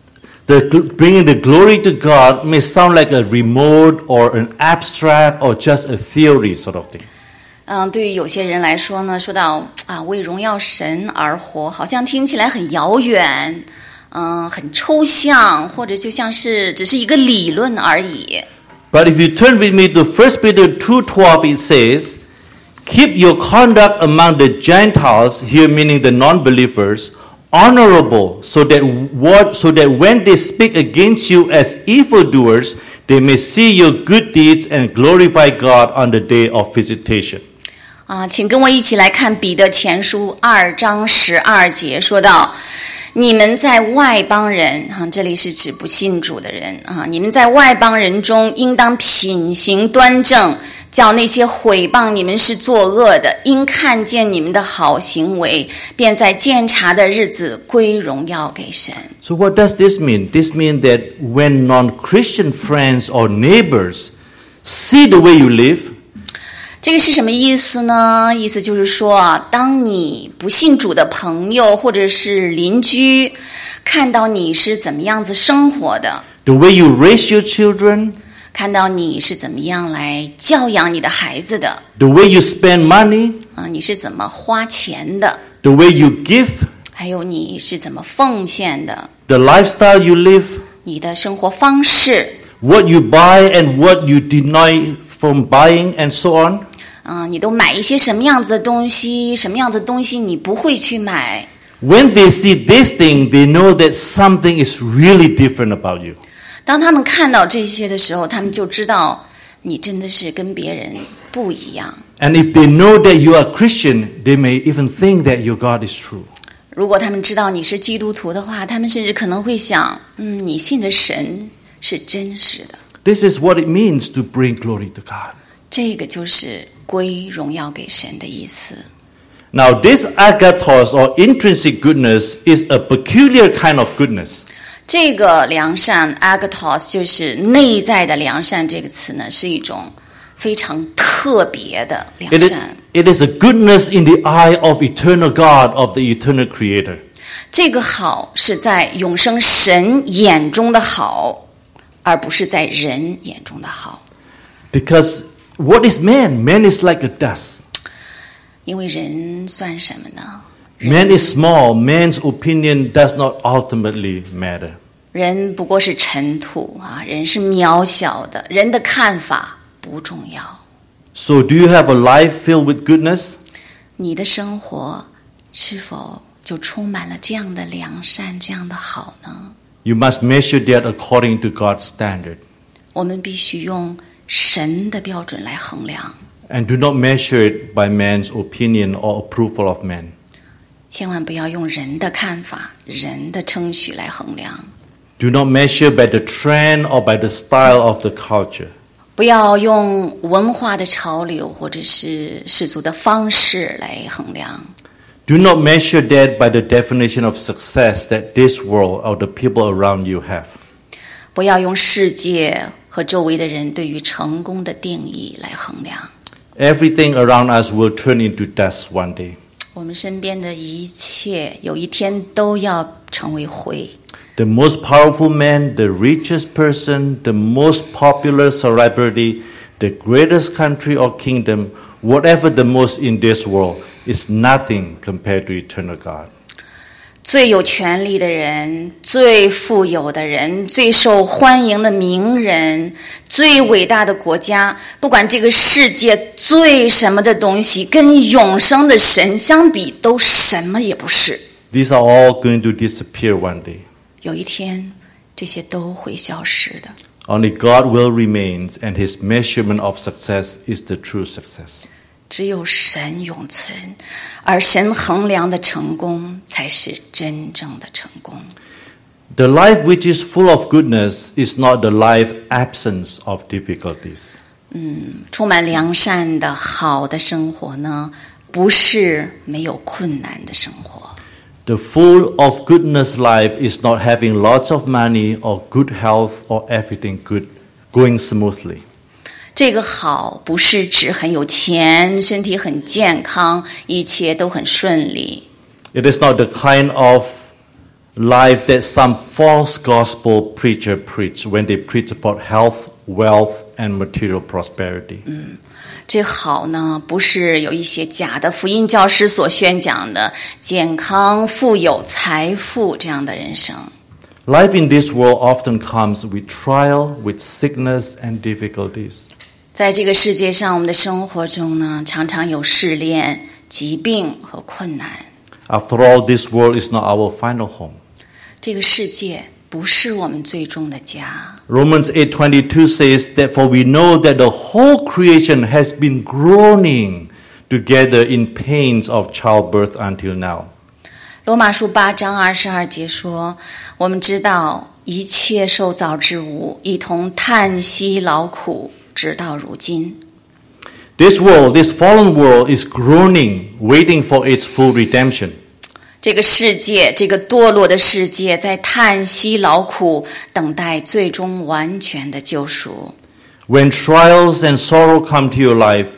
Speaker 3: bringing the glory to God may sound like a remote or an abstract or just a theory sort of thing.
Speaker 1: 对于有些人来说呢，说到为荣耀神而活，好像听起来很遥远，很抽象，或者就像是只是一个理论而已。
Speaker 3: But if you turn with me to 1 Peter 2:12, it says, keep your conduct among the Gentiles, here meaning the non-believers, honorable, so that when they speak against you as evildoers, they may see your good deeds and glorify God on the day of visitation.
Speaker 1: 请跟我一起来看彼得前书2章12节，说到你们在外邦人这里是指不信主的人你们在外邦人中应当品行端正，叫那些毁谤你们是作恶的，因看见你们的好行为，便在鉴察的日子归荣耀给神。
Speaker 3: So what does this mean? This means that when non-Christian friends or neighbors see the way you live,
Speaker 1: 这个是什么意思呢？意思就是说，当你不信主的朋友或者是邻居看到你是怎么样子生活的，
Speaker 3: the way you raise your children,
Speaker 1: 看到你是怎么样来教养你的孩子的，
Speaker 3: the way you spend money,
Speaker 1: 你是怎么花钱的，
Speaker 3: the way you give,
Speaker 1: 还有你是怎么奉献的，
Speaker 3: the lifestyle you live,
Speaker 1: 你的生活方式，
Speaker 3: what you buy and what you deny from buying, and so on.
Speaker 1: 你都买一些什么样子的东西，什么样子的东西你不会去买。
Speaker 3: When they see this thing, they know that something is really different about you.
Speaker 1: 当他们看到这些的时候，他们就知道你真的是跟别人不一样。
Speaker 3: And if they know that you are Christian, they may even think that your God is true.
Speaker 1: 如果他们知道你是基督徒的话，他们甚至可能会想，你信的神是真实的。
Speaker 3: This is what it means to bring glory to God.
Speaker 1: 这个就是归荣耀给神的意思。
Speaker 3: Now, this agathos or intrinsic goodness is a peculiar kind of goodness.
Speaker 1: 这个良善 agathos 就是内在的良善，这个词呢是一种非常特别的良善。
Speaker 3: It is a goodness in the eye of eternal God, of the eternal Creator.
Speaker 1: 这个好是在永生神眼中的好，而不是在人眼中的好。
Speaker 3: Because what is man? Man is like a dust.
Speaker 1: 因为人算什么呢？
Speaker 3: Man is small. Man's opinion does not ultimately matter.
Speaker 1: 人不过是尘土啊，人是渺小的，人的看法不重要。
Speaker 3: So do you have a life filled with goodness?
Speaker 1: 你的生活是否就充满了这样的良善，这样的好呢？
Speaker 3: You must measure that according to God's standard.
Speaker 1: 我们必须用神的标准来衡量，
Speaker 3: And do not measure it by man's opinion or approval of man.
Speaker 1: 千万不要用人的看法、人的称许来衡量。
Speaker 3: Do not measure by the trend or by the style of the culture.
Speaker 1: 不要用文化的潮流或者是世俗的方式来衡量。
Speaker 3: Do not measure that by the definition of success that this world or the people around you have.
Speaker 1: 不要用世界和周围的人对于成功的定义来衡量。
Speaker 3: Everything around us will turn into dust one day.
Speaker 1: 我们身边的一切有一天都要成为灰。
Speaker 3: The most powerful man, the richest person, the most popular celebrity, the greatest country or kingdom, whatever the most in this world, is nothing compared to eternal God.
Speaker 1: 最有权力的人，最富有的人，最受欢迎的名人，最伟大的国家，不管这个世界最什么的东西，跟永生的神相比，都什么也不是。
Speaker 3: These are all going to disappear one day.
Speaker 1: 有一天，这些都会消失的。
Speaker 3: Only God will remain, and His measurement of success is the true success.
Speaker 1: 只有神永存，而神衡量的成功才是真正的成功。
Speaker 3: The life which is full of goodness is not the life absence of difficulties.
Speaker 1: 充满良善的好的生活呢，不是没有困难的生活。
Speaker 3: The full of goodness life is not having lots of money or good health or everything good going smoothly.
Speaker 1: 这个好不是指很有钱，身体很健康，一切都很顺利。
Speaker 3: It is not the kind of life that some false gospel preacher preach when they preach about health, wealth, and material prosperity.
Speaker 1: 这好呢，不是有一些假的福音教师所宣讲的健康、富有、财富这样的人生。
Speaker 3: Life in this world often comes with trial, with sickness, and difficulties.
Speaker 1: 在这个世界上，我们的生活中呢，常常有试炼、疾病和困难。
Speaker 3: After all, this world is not our final home.
Speaker 1: 这个世界不是我们最终的家。
Speaker 3: Romans 8:22 says, "Therefore we know that the whole creation has been groaning together in pains of childbirth until now."
Speaker 1: 罗马书8章22节说，我们知道一切受造之物一同叹息劳苦，直到如今。
Speaker 3: This world, this fallen world is groaning, waiting for its full redemption.
Speaker 1: 这个世界，这个堕落的世界，在叹息劳苦，等待最终完全的救赎。
Speaker 3: When trials and sorrow come to your life,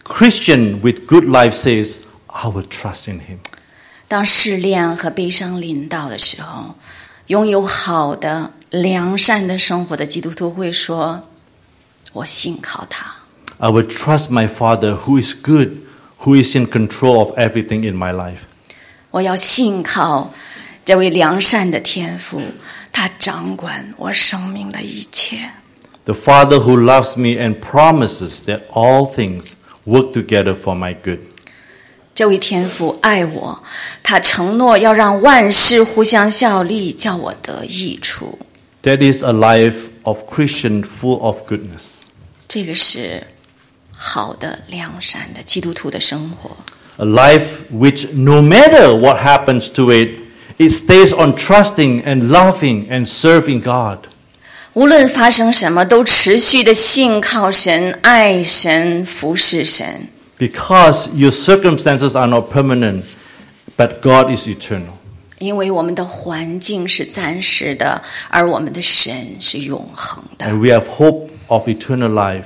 Speaker 3: Christian with good life says, I will trust in him.
Speaker 1: 当试炼和悲伤临到的时候，拥有好的良善的生活的基督徒会说，我信靠他。
Speaker 3: I will trust my Father who is good, who is in control of everything in my life.
Speaker 1: 我要信靠这位良善的天父，他掌管我生命的一切。
Speaker 3: The Father who loves me and promises that all things work together for my good.
Speaker 1: 这位天父爱我，他承诺要让万事互相效力，叫我得益处。
Speaker 3: That is a life of Christian full of goodness.
Speaker 1: 这个是好的良善的基督徒的生活。
Speaker 3: A life which no matter what happens to it, it stays on trusting and loving and serving God.
Speaker 1: 无论发生什么，都持续的信靠神、爱神、服侍神。
Speaker 3: Because your circumstances are not permanent, but God is eternal.
Speaker 1: 因为我们的环境是暂时的，而我们的神是永恒的。
Speaker 3: And we have hope of eternal life.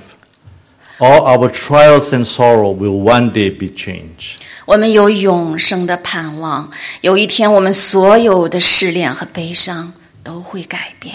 Speaker 3: All our trials and sorrow will one day be changed.
Speaker 1: 我们有永生的盼望，有一天我们所有的试炼和悲伤都会改变。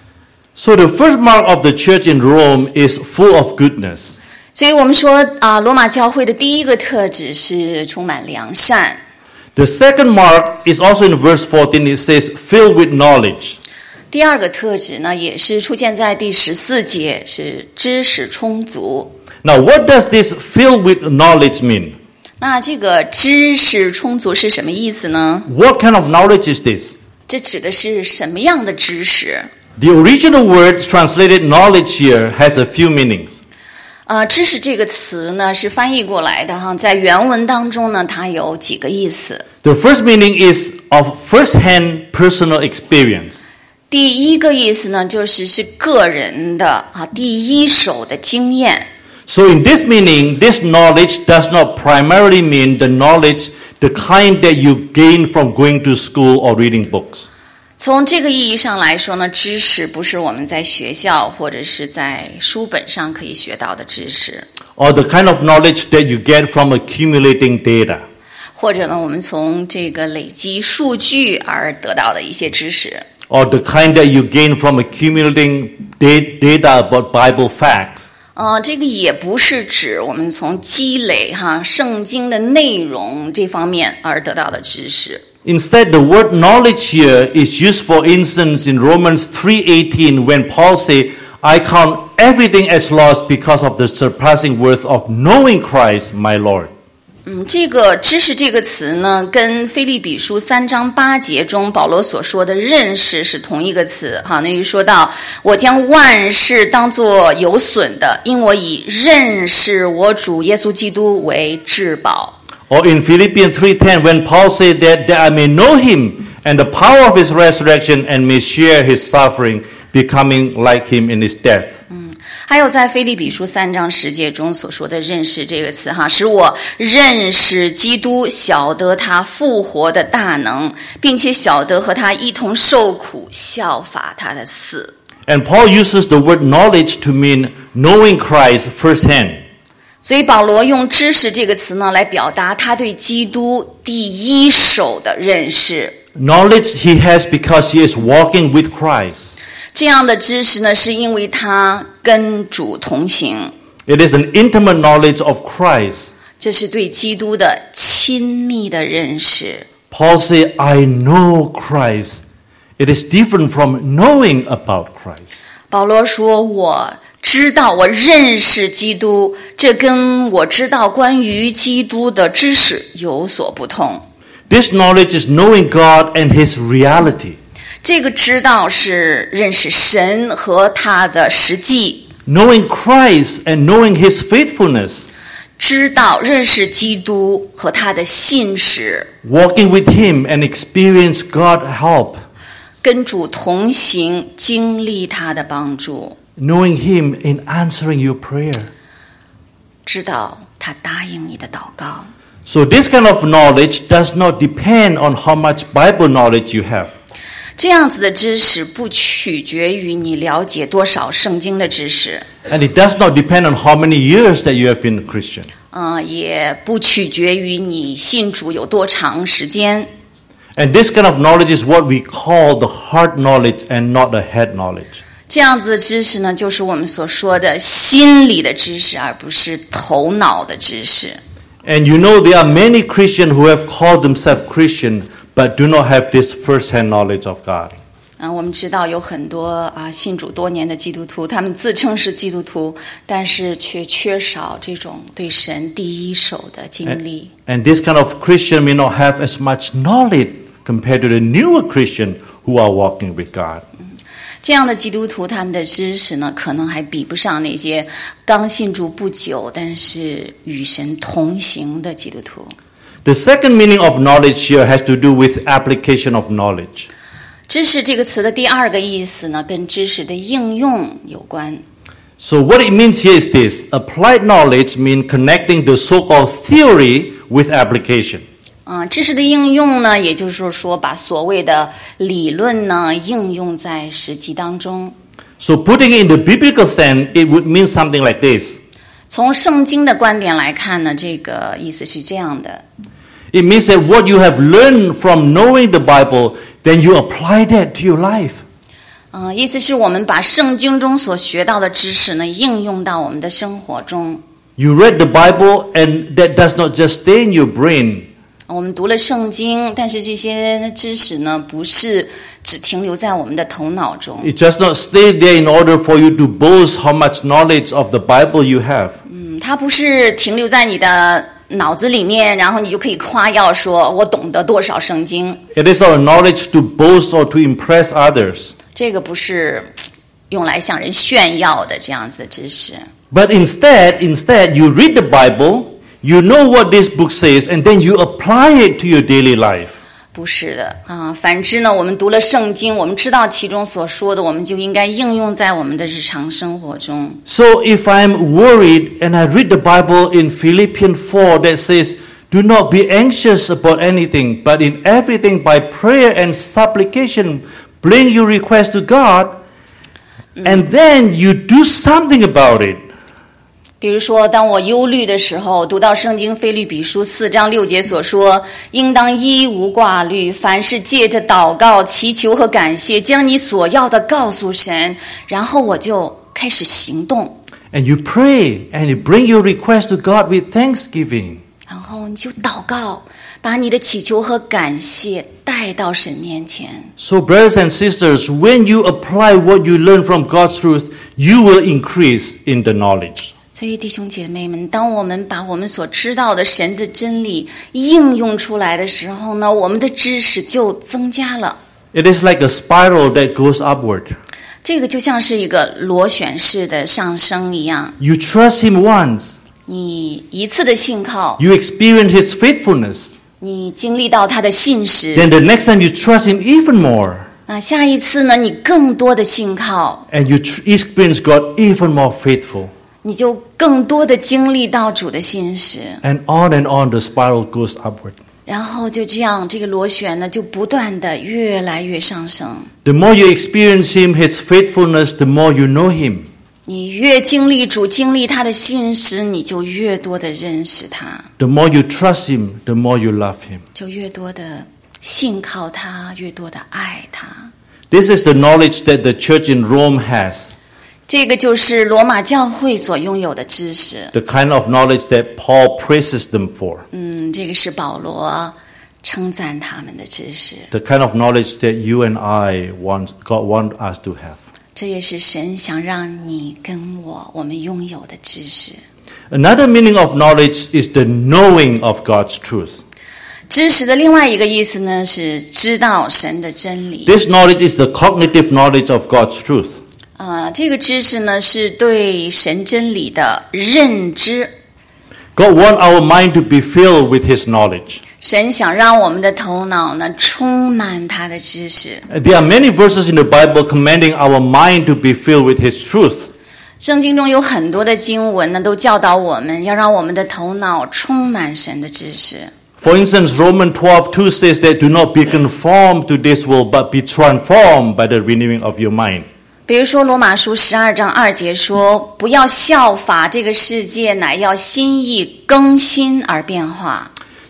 Speaker 3: So the first mark of the church in Rome is full of goodness.
Speaker 1: 所以我们说罗马教会的第一个特质是充满良善。
Speaker 3: The second mark is also in verse 14. It says, filled with knowledge.
Speaker 1: 第二个特质呢，也是出现在第14节，是知识充足。
Speaker 3: Now, what does this filled with knowledge mean?
Speaker 1: 那这个知识充足是什么意思呢？
Speaker 3: What kind of knowledge is this?
Speaker 1: 这指的是什么样的知识？
Speaker 3: The original word translated knowledge here has a few meanings.
Speaker 1: 知识这个词呢是翻译过来的哈，在原文当中呢，它有几个意思。
Speaker 3: The first meaning is of first-hand personal experience.
Speaker 1: 第一个意思呢，是个人的第一手的经验。
Speaker 3: So in this meaning, this knowledge does not primarily mean the knowledge, the kind that you gain from going to school or reading books.
Speaker 1: 从这个意义上来说呢，知识不是我们在学校或者是在书本上可以学到的知识，
Speaker 3: Or the kind of knowledge that you get from accumulating data.
Speaker 1: 或者呢，我们从这个累积数据而得到的一些知识。
Speaker 3: Or the kind that you gain from accumulating data about Bible facts.
Speaker 1: 这个也不是指我们从积累圣经的内容这方面而得到的知识。
Speaker 3: Instead, the word knowledge here is used, for instance, in Romans 3:18, when Paul says, I count everything as loss because of the surpassing worth of knowing Christ, my Lord.
Speaker 1: 这个知识这个词呢，跟腓立比书3章8节中保罗所说的认识是同一个词。那里说到，我将万事当作有损的，因我以认识我主耶稣基督为至宝。
Speaker 3: Or in Philippians 3:10, when Paul said that I may know him and the power of his resurrection and may share his suffering, becoming like him in his death.
Speaker 1: 还有在腓立比书3章10节中所说的认识这个词使我认识基督，晓得他复活的大能，并且晓得和他一同受苦，效法他的死。
Speaker 3: And Paul uses the word knowledge to mean knowing Christ firsthand.
Speaker 1: 所以保罗用知识这个词呢，来表达他对基督第一手的认识。
Speaker 3: Knowledge he has because he is walking with Christ.
Speaker 1: 这样的知识呢，是因为他跟主同行。
Speaker 3: It is an intimate knowledge of Christ.
Speaker 1: 这是对基督的亲密的认识。
Speaker 3: Paul said, I know Christ. It is different from knowing about Christ.
Speaker 1: 保罗说，我知道，我认识基督，这跟我知道关于基督的知识有所不同。
Speaker 3: This knowledge is knowing God and his reality.
Speaker 1: 这个知道是认识神和他的实际。
Speaker 3: Knowing Christ and knowing his faithfulness.
Speaker 1: 知道认识基督和他的信实。
Speaker 3: Walking with him and experience God's help.
Speaker 1: 跟主同行，经历他的帮助。
Speaker 3: Knowing him in answering your prayer.
Speaker 1: 知道他答应你的祷告。
Speaker 3: So this kind of knowledge does not depend on how much Bible knowledge you have.
Speaker 1: 这样子的知识不取决于你了解多少圣经的知识，
Speaker 3: And it does not depend on how many years that you have been a Christian.
Speaker 1: 也不取决于你信主有多长时间。
Speaker 3: And this kind of knowledge is what we call the heart knowledge and not the head knowledge.
Speaker 1: 这样子的知识呢，就是我们所说的心理的知识，而不是头脑的知识。
Speaker 3: And you know there are many Christians who have called themselves Christian but do not have this first-hand knowledge of God.
Speaker 1: 我们知道有很多信主多年的基督徒，他们自称是基督徒，但是却缺少这种对神第一手的经历。
Speaker 3: And this kind of Christian may not have as much knowledge compared to the newer Christian who are walking with God.
Speaker 1: 这样的基督徒，他们的知识呢，可能还比不上那些刚信主不久，但是与神同行的基督徒。
Speaker 3: The second meaning of knowledge here has to do with application of knowledge.
Speaker 1: 知识这个词的第二个意思呢，跟知识的应用有关。
Speaker 3: So what it means here is this. Applied knowledge means connecting the so-called theory with application.
Speaker 1: 知识的应用呢，也就是说把所谓的理论呢应用在实际当中。
Speaker 3: So putting it in the biblical sense, it would mean something like this.
Speaker 1: 从圣经的观点来看呢，这个意思是这样的。
Speaker 3: It means that what you have learned from knowing the Bible, then you apply that to your life.
Speaker 1: 意思是我们把圣经中所学到的知识呢，应用到我们的生活中。
Speaker 3: You read the Bible, and that does not just stay in your brain.
Speaker 1: 我们读了圣经，但是这些知识呢，不是只停留在我们的头脑中。
Speaker 3: It does not stay there in order for you to boast how much knowledge of the Bible you have.
Speaker 1: 它不是停留在你的脑子里面，然后你就可以夸耀说我懂得多少圣经。
Speaker 3: It is not a knowledge to boast or to impress others.
Speaker 1: 这个不是用来向人炫耀的这样子的知识。
Speaker 3: But instead, you read the Bible, you know what this book says, and then you apply it to your daily life.
Speaker 1: 不是的反之呢，我们读了圣经，我们知道其中所说的，我们就应该应用在我们的日常生活中。
Speaker 3: So if I'm worried and I read the Bible in Philippians 4 that says, do not be anxious about anything, but in everything by prayer and supplication, bring your request to God, and then you do something about it.
Speaker 1: 比如说，当我忧虑的时候，读到圣经腓立比书4章6节所说，应当一无挂虑，凡事借着祷告、祈求和感谢，将你所要的告诉神，然后我就开始行动。
Speaker 3: And you pray and you bring your request to God with thanksgiving.
Speaker 1: 然后你就祷告，把你的祈求和感谢带到神面前。
Speaker 3: So brothers and sisters, when you apply what you learn from God's truth, you will increase in the knowledge.
Speaker 1: 所以弟兄姐妹们，当我们把我们所知道的神的真理应用出来的时候呢，我们的知识就增加了。
Speaker 3: It is like a spiral that goes upward.
Speaker 1: 这个就像是一个螺旋式的上升一样。
Speaker 3: You trust Him once.
Speaker 1: 你一次的信靠，
Speaker 3: You experience His faithfulness.
Speaker 1: 你经历到他的信实。
Speaker 3: Then the next time you trust Him even more.
Speaker 1: 那下一次呢，你更多的信靠，
Speaker 3: And you experience God even more faithful.
Speaker 1: 你就更多的经历到主的信实。
Speaker 3: And on the spiral goes upward.
Speaker 1: 然后就这样，这个螺旋呢，就不断的越来越上升。
Speaker 3: The more you experience Him, His faithfulness, the more you know Him.
Speaker 1: 你越经历主，经历他的信实，你就越多的认识他，
Speaker 3: The more you trust Him, the more you love Him.
Speaker 1: 就越多的信靠他，越多的爱他。
Speaker 3: This is the knowledge that the church in Rome has.
Speaker 1: 这个就是罗马教会所拥有的知识。
Speaker 3: The kind of knowledge that Paul praises them for.
Speaker 1: 这个是保罗称赞他们的知识。
Speaker 3: The kind of knowledge that you and I God wants us to have.
Speaker 1: 这也是神想让你跟我们拥有的知识。
Speaker 3: Another meaning of knowledge is the knowing of God's truth.
Speaker 1: 知识的另外一个意思呢，是知道神的真理。
Speaker 3: This knowledge is the cognitive knowledge of God's truth.
Speaker 1: 这个知识呢，是对神真理的认知。
Speaker 3: God wants our mind to be filled with His knowledge.
Speaker 1: 神想让我们的头脑呢，充满他的知识。
Speaker 3: There are many verses in the Bible commanding our mind to be filled with His truth.
Speaker 1: 圣经中有很多的经文呢，都教导我们要让我们的头脑充满神的知识。
Speaker 3: For instance, Romans 12:2 says that do not be conformed to this world, but be transformed by the renewing of your mind.
Speaker 1: 比如说罗马书12章2节说，不要效法这个世界，乃要心意更新而变化。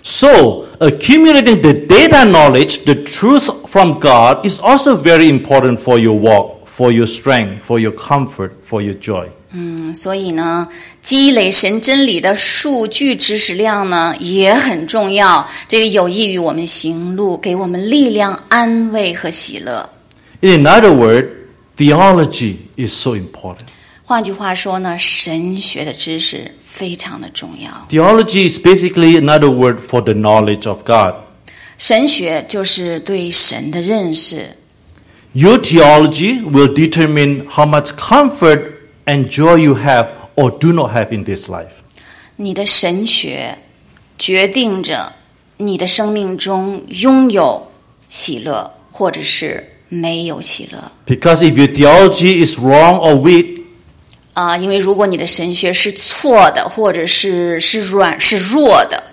Speaker 3: So, accumulating the data knowledge, the truth from God, is also very important for your walk, for your strength, for your comfort, for your joy.
Speaker 1: 所以呢，积累神真理的数据知识量呢也很重要，这个有益于我们行路，给我们力量、安慰和喜乐。
Speaker 3: In another word, theology is so important.
Speaker 1: 换句话说呢，神学的知识非常的重要。
Speaker 3: Theology is basically another word for the knowledge of God.
Speaker 1: 神学就是对神的认识。
Speaker 3: Your theology will determine how much comfort and joy you have or do not have in this life.
Speaker 1: 你的神学决定着你的生命中拥有喜乐，或者是没有喜乐。
Speaker 3: Because if your theology is wrong or weak,
Speaker 1: 因为如果你的神学是错的，或者是弱的，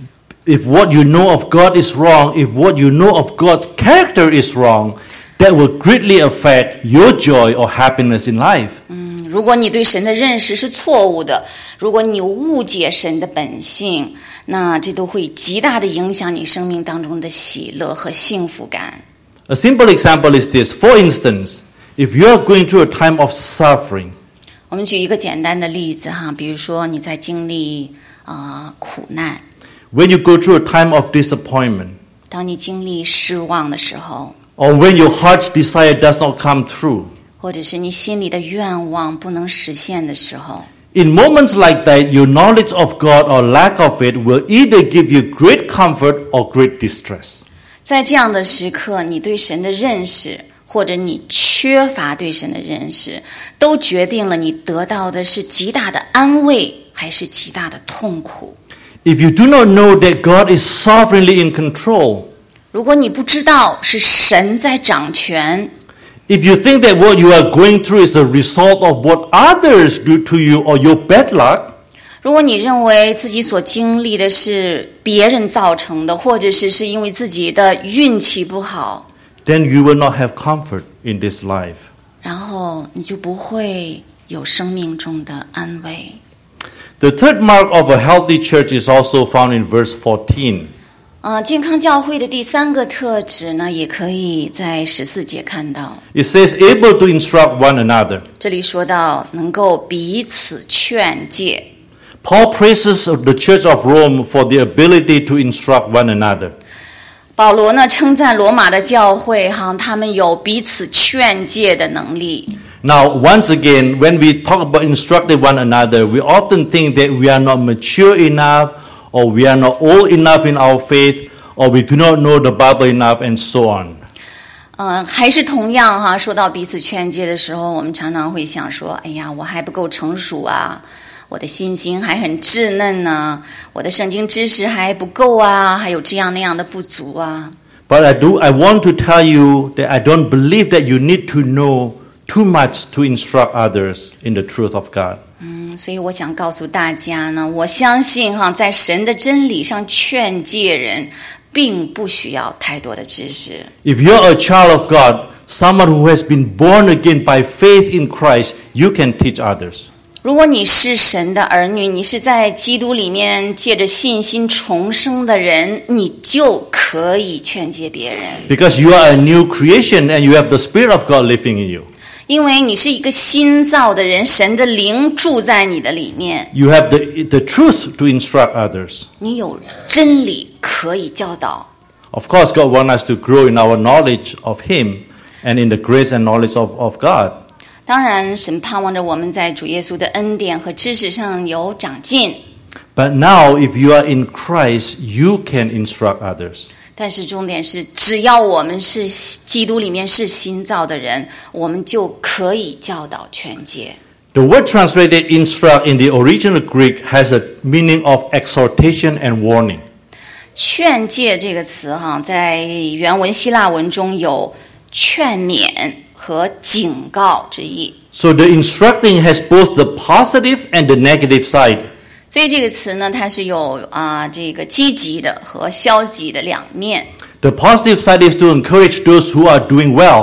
Speaker 3: if what you know of God is wrong, if what you know of God's character is wrong, that will greatly affect your joy or happiness in life.
Speaker 1: 如果你对神的认识是错误的，如果你误解神的本性，那这都会极大的影响你生命当中的喜乐和幸福感。
Speaker 3: A simple example is this. For instance, if you are going through a time of suffering,
Speaker 1: 我们举一个简单的例子哈，比如说你在经历苦难，
Speaker 3: when you go through a time of disappointment,
Speaker 1: 当你经历失望的时候，
Speaker 3: or when your heart's desire does not come true,
Speaker 1: 或者是你心里的愿望不能实现的时候，
Speaker 3: in moments like that, your knowledge of God or lack of it will either give you great comfort or great distress.
Speaker 1: 在这样的时刻，你对神的认识，或者你缺乏对神的认识，都决定了你得到的是极大的安慰，还是极大的痛苦。
Speaker 3: If you do not know that God is sovereignly in control,
Speaker 1: 如果你不知道是神在掌权，
Speaker 3: if you think that what you are going through is a result of what others do to you or your bad luck,
Speaker 1: 如果你认为自己所经历的是别人造成的，或者是因为自己的运气不好，
Speaker 3: then you will not have comfort in this life.
Speaker 1: 然后你就不会有生命中的安慰。
Speaker 3: The third mark of a healthy church is also found in verse 14.
Speaker 1: 健康教会的第三个特质呢，也可以在14节看到。
Speaker 3: It says, able to instruct one another.
Speaker 1: 这里说到能够彼此劝诫。
Speaker 3: Paul praises the church of Rome for the ability to instruct one another.
Speaker 1: 保罗呢称赞罗马的教会他们有彼此劝诫的能力。
Speaker 3: Now, once again, when we talk about instructing one another, we often think that we are not mature enough, or we are not old enough in our faith, or we do not know the Bible enough, and so on.
Speaker 1: 还是同样说到彼此劝诫的时候，我们常常会想说，哎呀，我还不够成熟啊，我的信心还很稚嫩呢，我的圣经知识还不够啊，还有这样那样的不足啊。
Speaker 3: But I want to tell you that I don't believe that you need to know too much to instruct others in the truth of God.
Speaker 1: 所以我想告诉大家呢，我相信在神的真理上劝诫人，并不需要太多的知识。
Speaker 3: If you're a child of God, someone who has been born again by faith in Christ, you can teach others.
Speaker 1: 如果你是神的儿女，你是在基督里面借着信心重生的人，你就可以劝诫别人。
Speaker 3: Because you are a new creation and you have the Spirit of God living in you.
Speaker 1: 因为你是一个新造的人，神的灵住在你的里面。
Speaker 3: You have the truth to instruct others.
Speaker 1: 你有真理可以教导。
Speaker 3: Of course, God wants us to grow in our knowledge of Him and in the grace and knowledge of God.
Speaker 1: 当然，神盼望着我们在主耶稣的恩典和知识上有长进。
Speaker 3: But now, if you are in Christ, you can instruct others.
Speaker 1: 但是重点是，只要我们是基督里面是新造的人，我们就可以教导劝诫。
Speaker 3: The word translated instruct in the original Greek has a meaning of exhortation and warning.
Speaker 1: 劝诫这个词在原文希腊文中有劝勉和警告之意。
Speaker 3: So the instructing has both the positive and the negative side.
Speaker 1: 所以这个词呢，它是有这个积极的和消极的两面。
Speaker 3: The positive side is to encourage those who are doing well.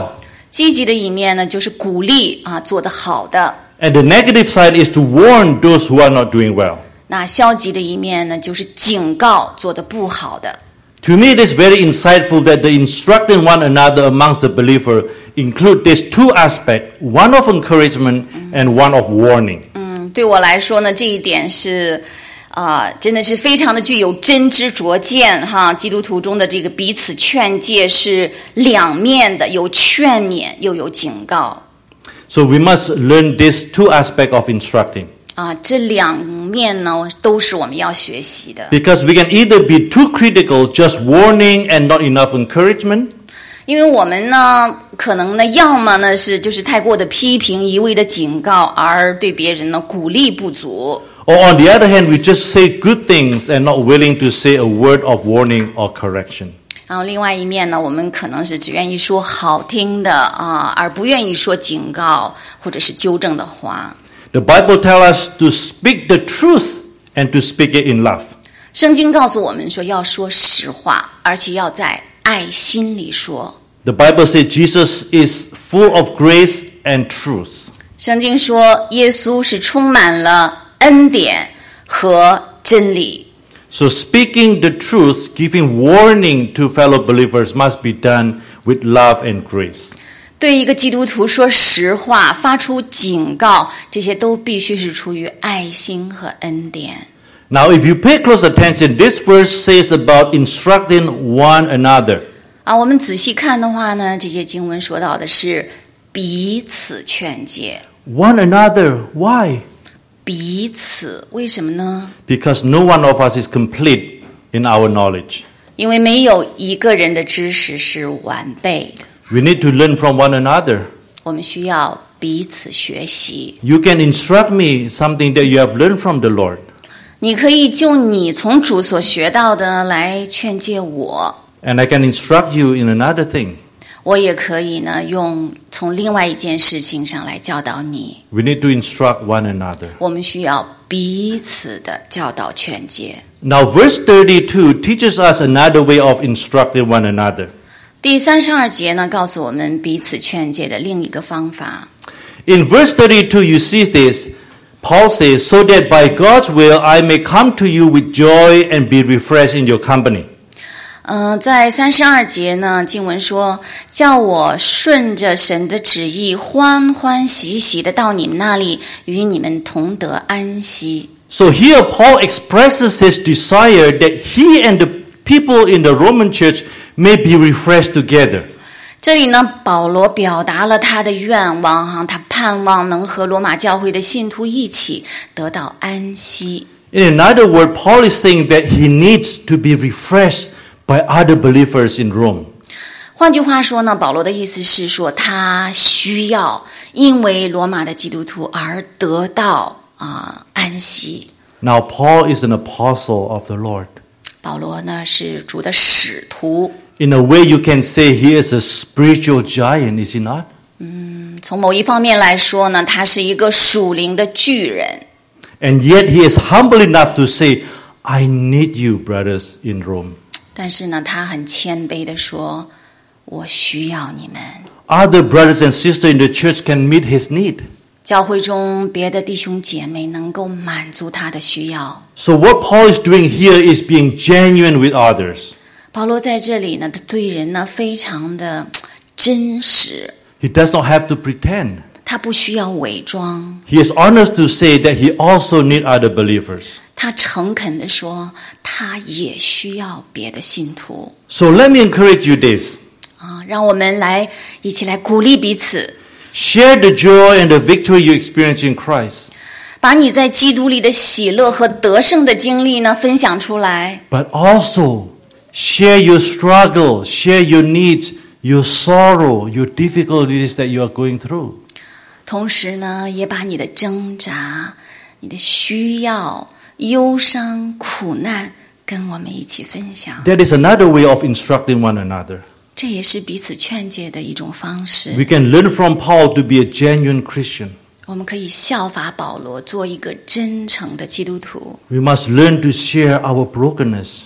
Speaker 1: 积极的一面呢，就是鼓励做得好的。
Speaker 3: And the negative side is to warn those who are not doing well.
Speaker 1: 那消极的一面呢，就是警告做得不好的。
Speaker 3: To me, it is very insightful that the instructing one another amongst the believer include these two aspects, one of encouragement and one of warning.
Speaker 1: 对我来说呢，这一点是真的是非常的具有真知灼见哈。基督徒中的这个彼此劝诫是两面的，有劝勉又有警告。
Speaker 3: So we must learn these two aspects of instructing.
Speaker 1: 这两面呢都是我们要学习的。
Speaker 3: Because we can either be too critical, just warning and not enough encouragement.
Speaker 1: 因为我们呢，可能呢，要么呢就是太过的批评，一味的警告，而对别人呢鼓励不足。
Speaker 3: Or on the other hand, we just say good things and not willing to say a word of warning or correction.
Speaker 1: 然后另外一面呢，我们可能是只愿意说好听的而不愿意说警告或者是纠正的话。
Speaker 3: The Bible tells us to speak the truth and to speak it in love.
Speaker 1: 圣经告诉我们说要说实话，而且要在爱心里说。
Speaker 3: The Bible says Jesus is full of grace and truth.
Speaker 1: 圣经说耶稣是充满了恩典和真理。
Speaker 3: So speaking the truth, giving warning to fellow believers must be done with love and grace.
Speaker 1: 对一个基督徒说实话，发出警告，这些都必须是出于爱心和恩典。
Speaker 3: Now, if you pay close attention, this verse says about instructing one another.
Speaker 1: 我们仔细看的话呢，这些经文说到的是彼此劝诫。
Speaker 3: One another, why?
Speaker 1: 彼此，为什么呢？
Speaker 3: Because no one of us is complete in our knowledge.
Speaker 1: 因为没有一个人的知识是完备的。
Speaker 3: We need to learn from one another.
Speaker 1: 我们需要彼此学习。
Speaker 3: You can instruct me something that you have learned from the Lord.
Speaker 1: 你可以就你从主所学到的来劝诫我。
Speaker 3: And I can instruct you in another thing.
Speaker 1: 我也可以呢，用从另外一件事情上来教导你。
Speaker 3: We need to instruct one another.
Speaker 1: 我们需要彼此的教导劝诫。
Speaker 3: Now, verse 32 teaches us another way of instructing one another.
Speaker 1: 第32节呢，告诉我们彼此劝诫的另一个方法。
Speaker 3: In verse 32, you see this. Paul says, so that by God's will I may come to you with joy and be refreshed in your company.
Speaker 1: 在32节呢，经文说，叫我顺着神的旨意，欢欢喜喜的到你们那里，与你们同得安息。
Speaker 3: So here Paul expresses his desire that he and the people in the Roman church may be refreshed together.
Speaker 1: 这里呢，保罗表达了他的愿望他盼望能和罗马教会的信徒一起得到安息。
Speaker 3: In another word, Paul is saying that he needs to be refreshed by other believers in Rome.
Speaker 1: 换句话说呢，保罗的意思是说，他需要因为罗马的基督徒而得到安息。
Speaker 3: Now, Paul is an apostle of the Lord.
Speaker 1: 保罗呢是主的使徒。
Speaker 3: In a way, you can say he is a spiritual giant, is he not?
Speaker 1: 从某一方面来说呢，他是一个属灵的巨人。
Speaker 3: And yet he is humble enough to say, I need you, brothers, in Rome.
Speaker 1: 但是呢，他很谦卑地说，我需要你们。
Speaker 3: Other brothers and sisters in the church can meet his need.
Speaker 1: 教会中别的弟兄姐妹能够满足他的需要。
Speaker 3: So what Paul is doing here is being genuine with others.
Speaker 1: 保罗在这里呢，他对人呢非常的真实。
Speaker 3: He does not have to pretend.
Speaker 1: 他不需要伪装。
Speaker 3: He is honest to say that he also needs other believers.
Speaker 1: 他诚恳地说，他也需要别的信徒。
Speaker 3: So let me encourage you this.
Speaker 1: 让我们一起来鼓励彼此。
Speaker 3: Share the joy and the victory you experience in Christ.
Speaker 1: 把你在基督里的喜乐和得胜的经历呢分享出来。
Speaker 3: But also share your struggle, share your needs, your sorrow, your difficulties that you are going through.
Speaker 1: 同时呢，也把你的挣扎、你的需要、忧伤、苦难跟我们一起分享。
Speaker 3: That is another way of instructing one another.
Speaker 1: 这也是彼此劝诫的一种方式。
Speaker 3: We can learn from Paul to be a genuine Christian.
Speaker 1: 我们可以效法保罗，做一个真诚的基督徒。
Speaker 3: We must learn to share our brokenness.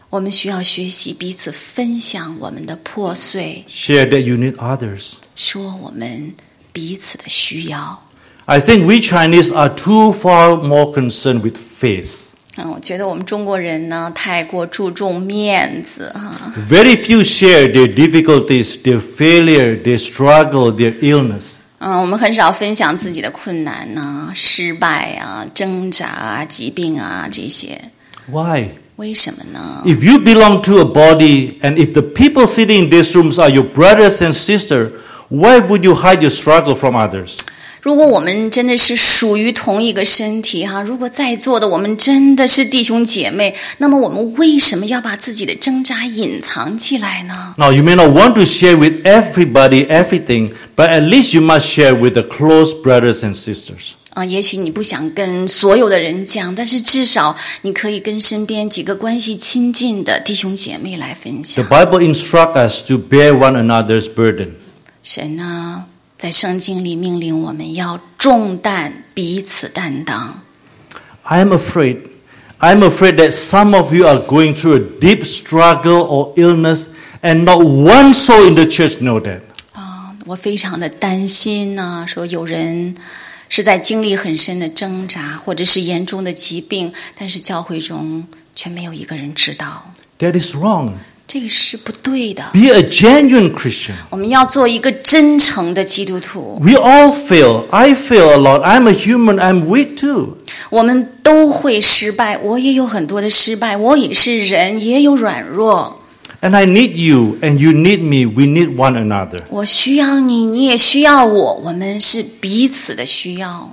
Speaker 1: 我们需要学习彼此分享我们的破碎，
Speaker 3: Share that you need others.
Speaker 1: 说我们彼此的需要。
Speaker 3: I think we Chinese are too far more concerned with face.
Speaker 1: 我觉得我们中国人呢太过注重面子啊。
Speaker 3: Very few share their difficulties, their failure, their struggle, their illness.
Speaker 1: 我们很少分享自己的困难啊、失败啊、挣扎啊、疾病啊这些。
Speaker 3: Why?
Speaker 1: 为什么呢？
Speaker 3: If you belong to a body and if the people sitting in these rooms are your brothers and sisters, why would you hide your struggle from others?
Speaker 1: 如果我们真的是属于同一个身体哈，如果在座的我们真的是弟兄姐妹，那么我们为什么要把自己的挣扎隐藏起来呢？
Speaker 3: Now, you may not want to share with everybody everything, but at least you must share with the close brothers and sisters.
Speaker 1: 也许你不想跟所有的人讲，但是至少你可以跟身边几个关系亲近的弟兄姐妹来分
Speaker 3: The
Speaker 1: 享。
Speaker 3: Bible instructs us to bear one another's burden.
Speaker 1: 神呢，在圣经里命令我们要重担彼此担当。
Speaker 3: I'm afraid that some of you are going through a deep struggle or illness, and not one soul in the church know that.
Speaker 1: 我非常的担心呢，说有人是在经历很深的挣扎，或者是严重的疾病，但是教会中却没有一个人知道，
Speaker 3: That is wrong.
Speaker 1: 这个是不对的。
Speaker 3: Be a genuine Christian.
Speaker 1: 我们要做一个真诚的基督徒。
Speaker 3: We all fail. I fail a lot. I'm a human. I'm weak too.
Speaker 1: 我们都会失败，我也有很多的失败，我也是人，也有软弱。
Speaker 3: And I need you, and you need me. We need one another.
Speaker 1: 我需要你，你也需要我，我们是彼此的需要。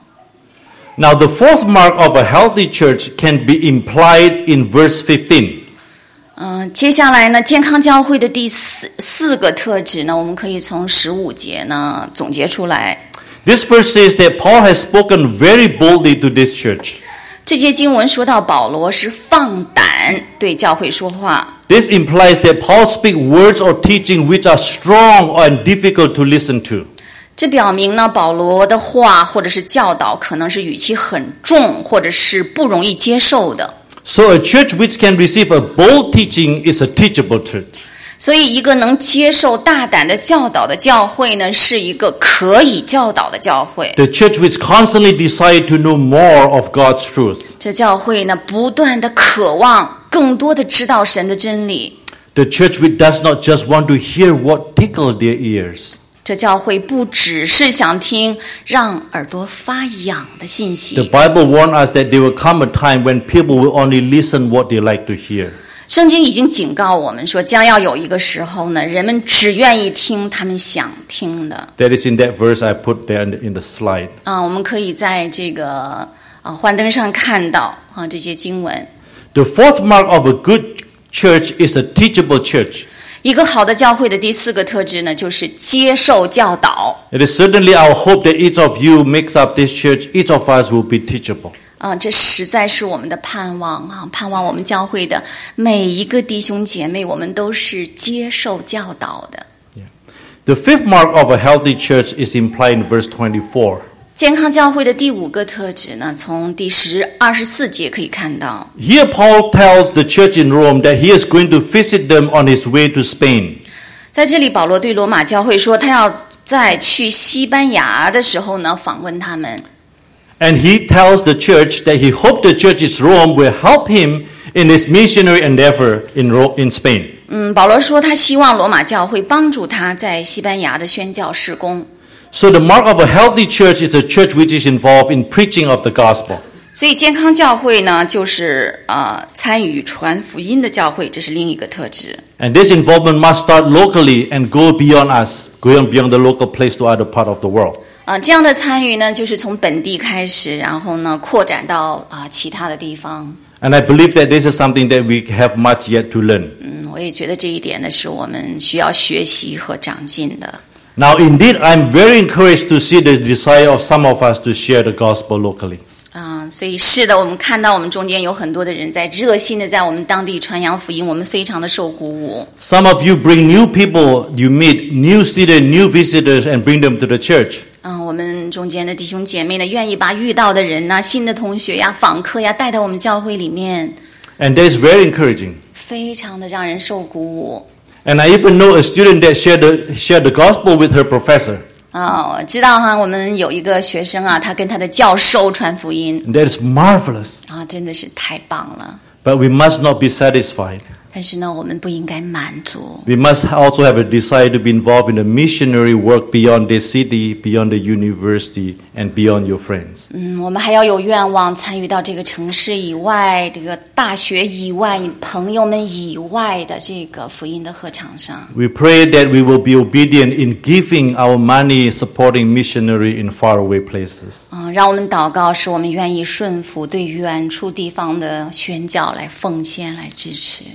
Speaker 3: Now, the fourth mark of a healthy church can be implied in verse 15.
Speaker 1: 接下来呢，健康教会的第四个特质呢，我们可以从15节呢总结出来。
Speaker 3: This verse says that Paul has spoken very boldly to this church.
Speaker 1: 这节经文说到保罗是放胆对教会说话。
Speaker 3: This implies that Paul speaks words or teaching which are strong and difficult to listen to.
Speaker 1: 这表明呢，保罗的话或者是教导可能是语气很重，或者是不容易接受的。
Speaker 3: So a church which can receive a bold teaching is a teachable church.
Speaker 1: 所以，一个能接受大胆的教导的教会呢，是一个可以教导的教会。
Speaker 3: The church which constantly desires to know more of God's truth.
Speaker 1: 这教会呢，不断的渴望更多的知道神的真理。
Speaker 3: The church which does not just want to hear what tickles their ears.
Speaker 1: 这教会不只是想听让耳朵发痒的信息。
Speaker 3: The Bible warns us that there will come a time when people will only listen what they like to hear.
Speaker 1: 圣经已经警告我们说，将要有一个时候呢，人们只愿意听他们想听的。
Speaker 3: That is in that verse I put there in the slide.
Speaker 1: 我们可以在这个幻灯上看到这些经文。
Speaker 3: The fourth mark of a good church is a teachable church.
Speaker 1: 一个好的教会的第四个特质呢，就是接受教导。
Speaker 3: It is certainly our hope that each of you makes up this church. Each of us will be teachable.
Speaker 1: 这实在是我们的盼望盼望我们教会的每一个弟兄姐妹，我们都是接受教导的。
Speaker 3: The fifth mark of a healthy church is implied in verse 24.
Speaker 1: 健康教会的第五个特质呢，从第24节可以看到。
Speaker 3: Here Paul tells the church in Rome that he is going to visit them on his way to Spain.
Speaker 1: 在这里，保罗对罗马教会说，他要在去西班牙的时候呢，访问他们。
Speaker 3: And he tells the church that he hoped the church in Rome will help him in his missionary endeavor in Spain.
Speaker 1: 保罗说他希望罗马教会帮助他在西班牙的宣教事工。
Speaker 3: So the mark of a healthy church is a church which is involved in preaching of the gospel.
Speaker 1: 所以健康教会呢，就是参与传福音的教会，这是另一个特质。
Speaker 3: And this involvement must start locally and go beyond us, going beyond the local place to other part of the world.
Speaker 1: 这样的参与呢，就是从本地开始，然后呢扩展到其他的地方。
Speaker 3: And I believe that this is something that we have much yet to learn.
Speaker 1: 我也觉得这一点呢，是我们需要学习和长进的。
Speaker 3: Now, indeed, I'm very encouraged to see the desire of some of us to share the gospel locally.
Speaker 1: 所以是的，我们看到我们中间有很多的人在热心的在我们当地传扬福音，我们非常的受鼓舞。
Speaker 3: Some of you bring new people, you meet new students, new visitors, and bring them to the church.
Speaker 1: 我们中间的弟兄姐妹呢，愿意把遇到的人呐、新的同学呀、访客呀带到我们教会里面，
Speaker 3: And that is very encouraging.
Speaker 1: 非常的让人受鼓舞。
Speaker 3: And I even know a student that shared the gospel with her professor.
Speaker 1: 我知道哈，我们有一个学生啊，他跟他的教授传福音
Speaker 3: And that is marvelous.
Speaker 1: 真的是太棒了。
Speaker 3: But we must not be satisfied.
Speaker 1: 但是呢，我们不应该满足。
Speaker 3: We must also have a desire to be involved in the missionary work beyond the city, beyond the university, and beyond your friends.
Speaker 1: 我们还要有愿望参与到这个城市以外、这个大学以外、朋友们以外的这个福音的合场上。
Speaker 3: We pray that we will be obedient in giving our money supporting missionary in faraway places.
Speaker 1: 让我们祷告，使我们愿意顺服对远处地方的宣教来奉献、来支持。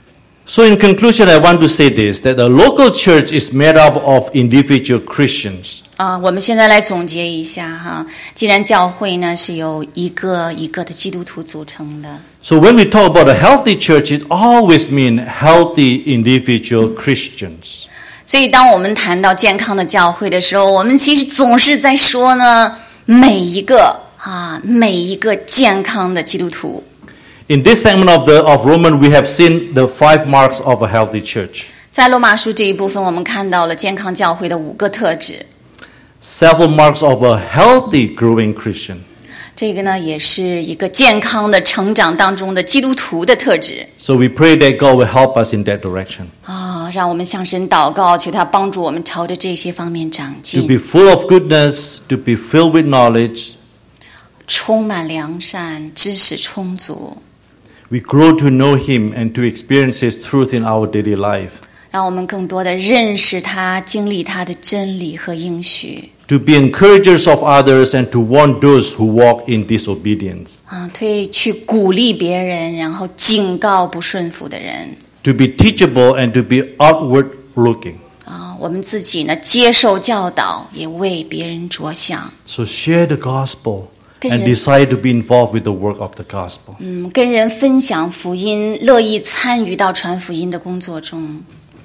Speaker 3: So in conclusion, I want to say this, that the local church is made up of individual Christians.
Speaker 1: 我们现在来总结一下哈，既然教会呢是由一个一个的基督徒组成的，
Speaker 3: So when we talk about a healthy church, it always means healthy individual Christians.
Speaker 1: 所以当我们谈到健康的教会的时候，我们其实总是在说呢，每一个健康的基督徒。
Speaker 3: In this segment of Romans, we have seen the 5 marks of a healthy church.
Speaker 1: 在罗马书这一部分，我们看到了健康教会的5个特质。
Speaker 3: Several marks of a healthy growing Christian.
Speaker 1: 这个呢，也是一个健康的成长当中的基督徒的特质。
Speaker 3: So we pray that God will help us in that direction.
Speaker 1: 让我们向神祷告，求他帮助我们朝着这些方面长
Speaker 3: To
Speaker 1: 进，
Speaker 3: be full of goodness, to be filled with knowledge.
Speaker 1: 充满良善，知识充足，
Speaker 3: We grow to know Him and to experience His truth in our daily life.
Speaker 1: 让我们更多的认识他，经历他的真理和应许。
Speaker 3: To be encouragers of others and to warn those who walk in disobedience.
Speaker 1: 去鼓励别人，然后警告不顺服的人。
Speaker 3: To be teachable and to be outward looking.
Speaker 1: 我们自己呢，接受教导，也为别人着想。
Speaker 3: So share the gospel and
Speaker 1: 跟人-
Speaker 3: decide to be involved with the work of the gospel.
Speaker 1: 跟人分享福音，乐意参与到传福音的工作中。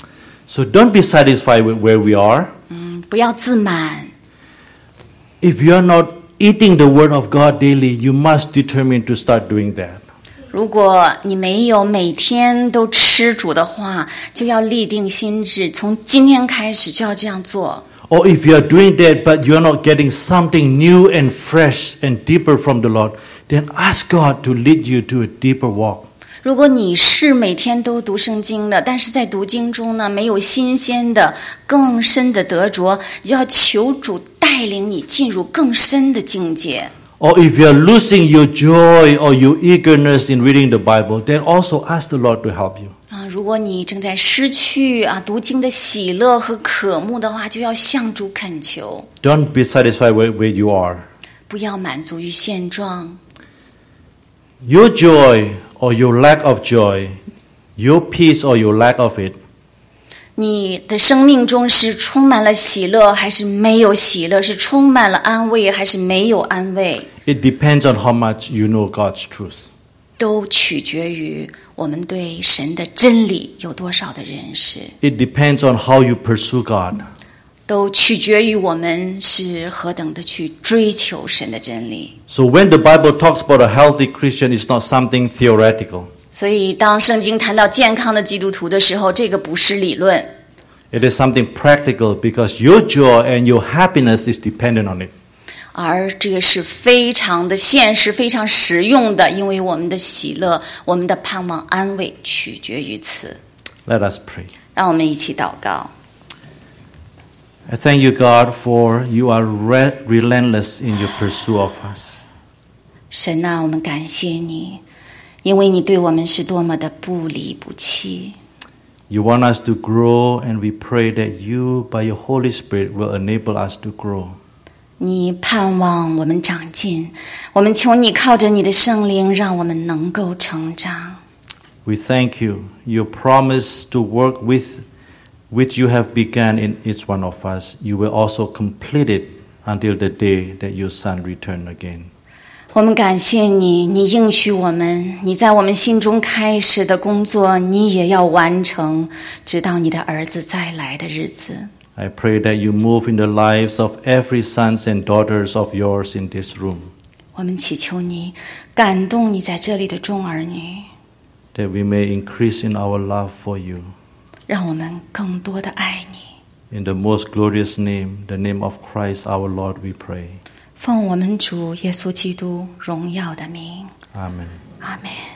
Speaker 3: So don't be satisfied with where we are.
Speaker 1: 不要自满。
Speaker 3: If you are not eating the word of God daily, you must determine to start doing that.
Speaker 1: 如果你没有每天都吃主的话，就要立定心志，从今天开始就要这样做。
Speaker 3: Or if you are doing that but you are not getting something new and fresh and deeper from the Lord, then ask God to lead you to a deeper walk.
Speaker 1: 如果你是每天都读圣经的，但是在读经中呢，没有新鲜的、更深的得着，就要求主带领你进入更深的境界。
Speaker 3: Or if you are losing your joy or your eagerness in reading the Bible, then also ask the Lord to help you.
Speaker 1: 如果你正在失去读经的喜乐和渴慕的话，就要向主恳求，
Speaker 3: Don't be satisfied where you are.
Speaker 1: 不要满足于现状。
Speaker 3: Your joy or your lack of joy, your peace or your lack of it,
Speaker 1: 你的生命中是充满了喜乐还是没有喜乐？是充满了安慰还是没有安慰？
Speaker 3: it depends on how much you know God's truth.
Speaker 1: 都取决于我们对神的真理有多少的认识，
Speaker 3: It depends on how you pursue God.
Speaker 1: 都取决于我们是何等的去追求神的真理。
Speaker 3: So when the Bible talks about a healthy Christian, it's not something theoretical.
Speaker 1: 所以当圣经谈到健康的基督徒的时候，这个不是理论，
Speaker 3: It is something practical because your joy and your happiness is dependent on it.
Speaker 1: 而这个是非常的现实、非常实用的，因为我们的喜乐、我们的盼望、安慰取决于此。
Speaker 3: Let us pray.
Speaker 1: 让我们一起祷告。
Speaker 3: I thank you, God, for you are relentless in your pursuit of us.
Speaker 1: 神啊，我们感谢你，因为你对我们是多么的不离不弃。
Speaker 3: You want us to grow, and we pray that you, by your Holy Spirit, will enable us to grow.
Speaker 1: 你盼望我们长进，我们求你靠着你的圣灵，让我们能够成长。
Speaker 3: We thank you. Your promise to work with which you have begun in each one of us, you will also complete it until the day that your Son return again.
Speaker 1: 我们感谢你，你应许我们，你在我们心中开始的工作，你也要完成，直到你的儿子再来的日子。
Speaker 3: I pray that you move in the lives of every sons and daughters of yours in this room.
Speaker 1: 我们祈求你感动你在这里的众儿女。
Speaker 3: that we may increase in our love for you.
Speaker 1: 让我们更多的爱你。
Speaker 3: In the most glorious name, the name of Christ our Lord, we pray.
Speaker 1: 奉我们主耶稣基督荣耀的名，
Speaker 3: Amen.
Speaker 1: 阿们。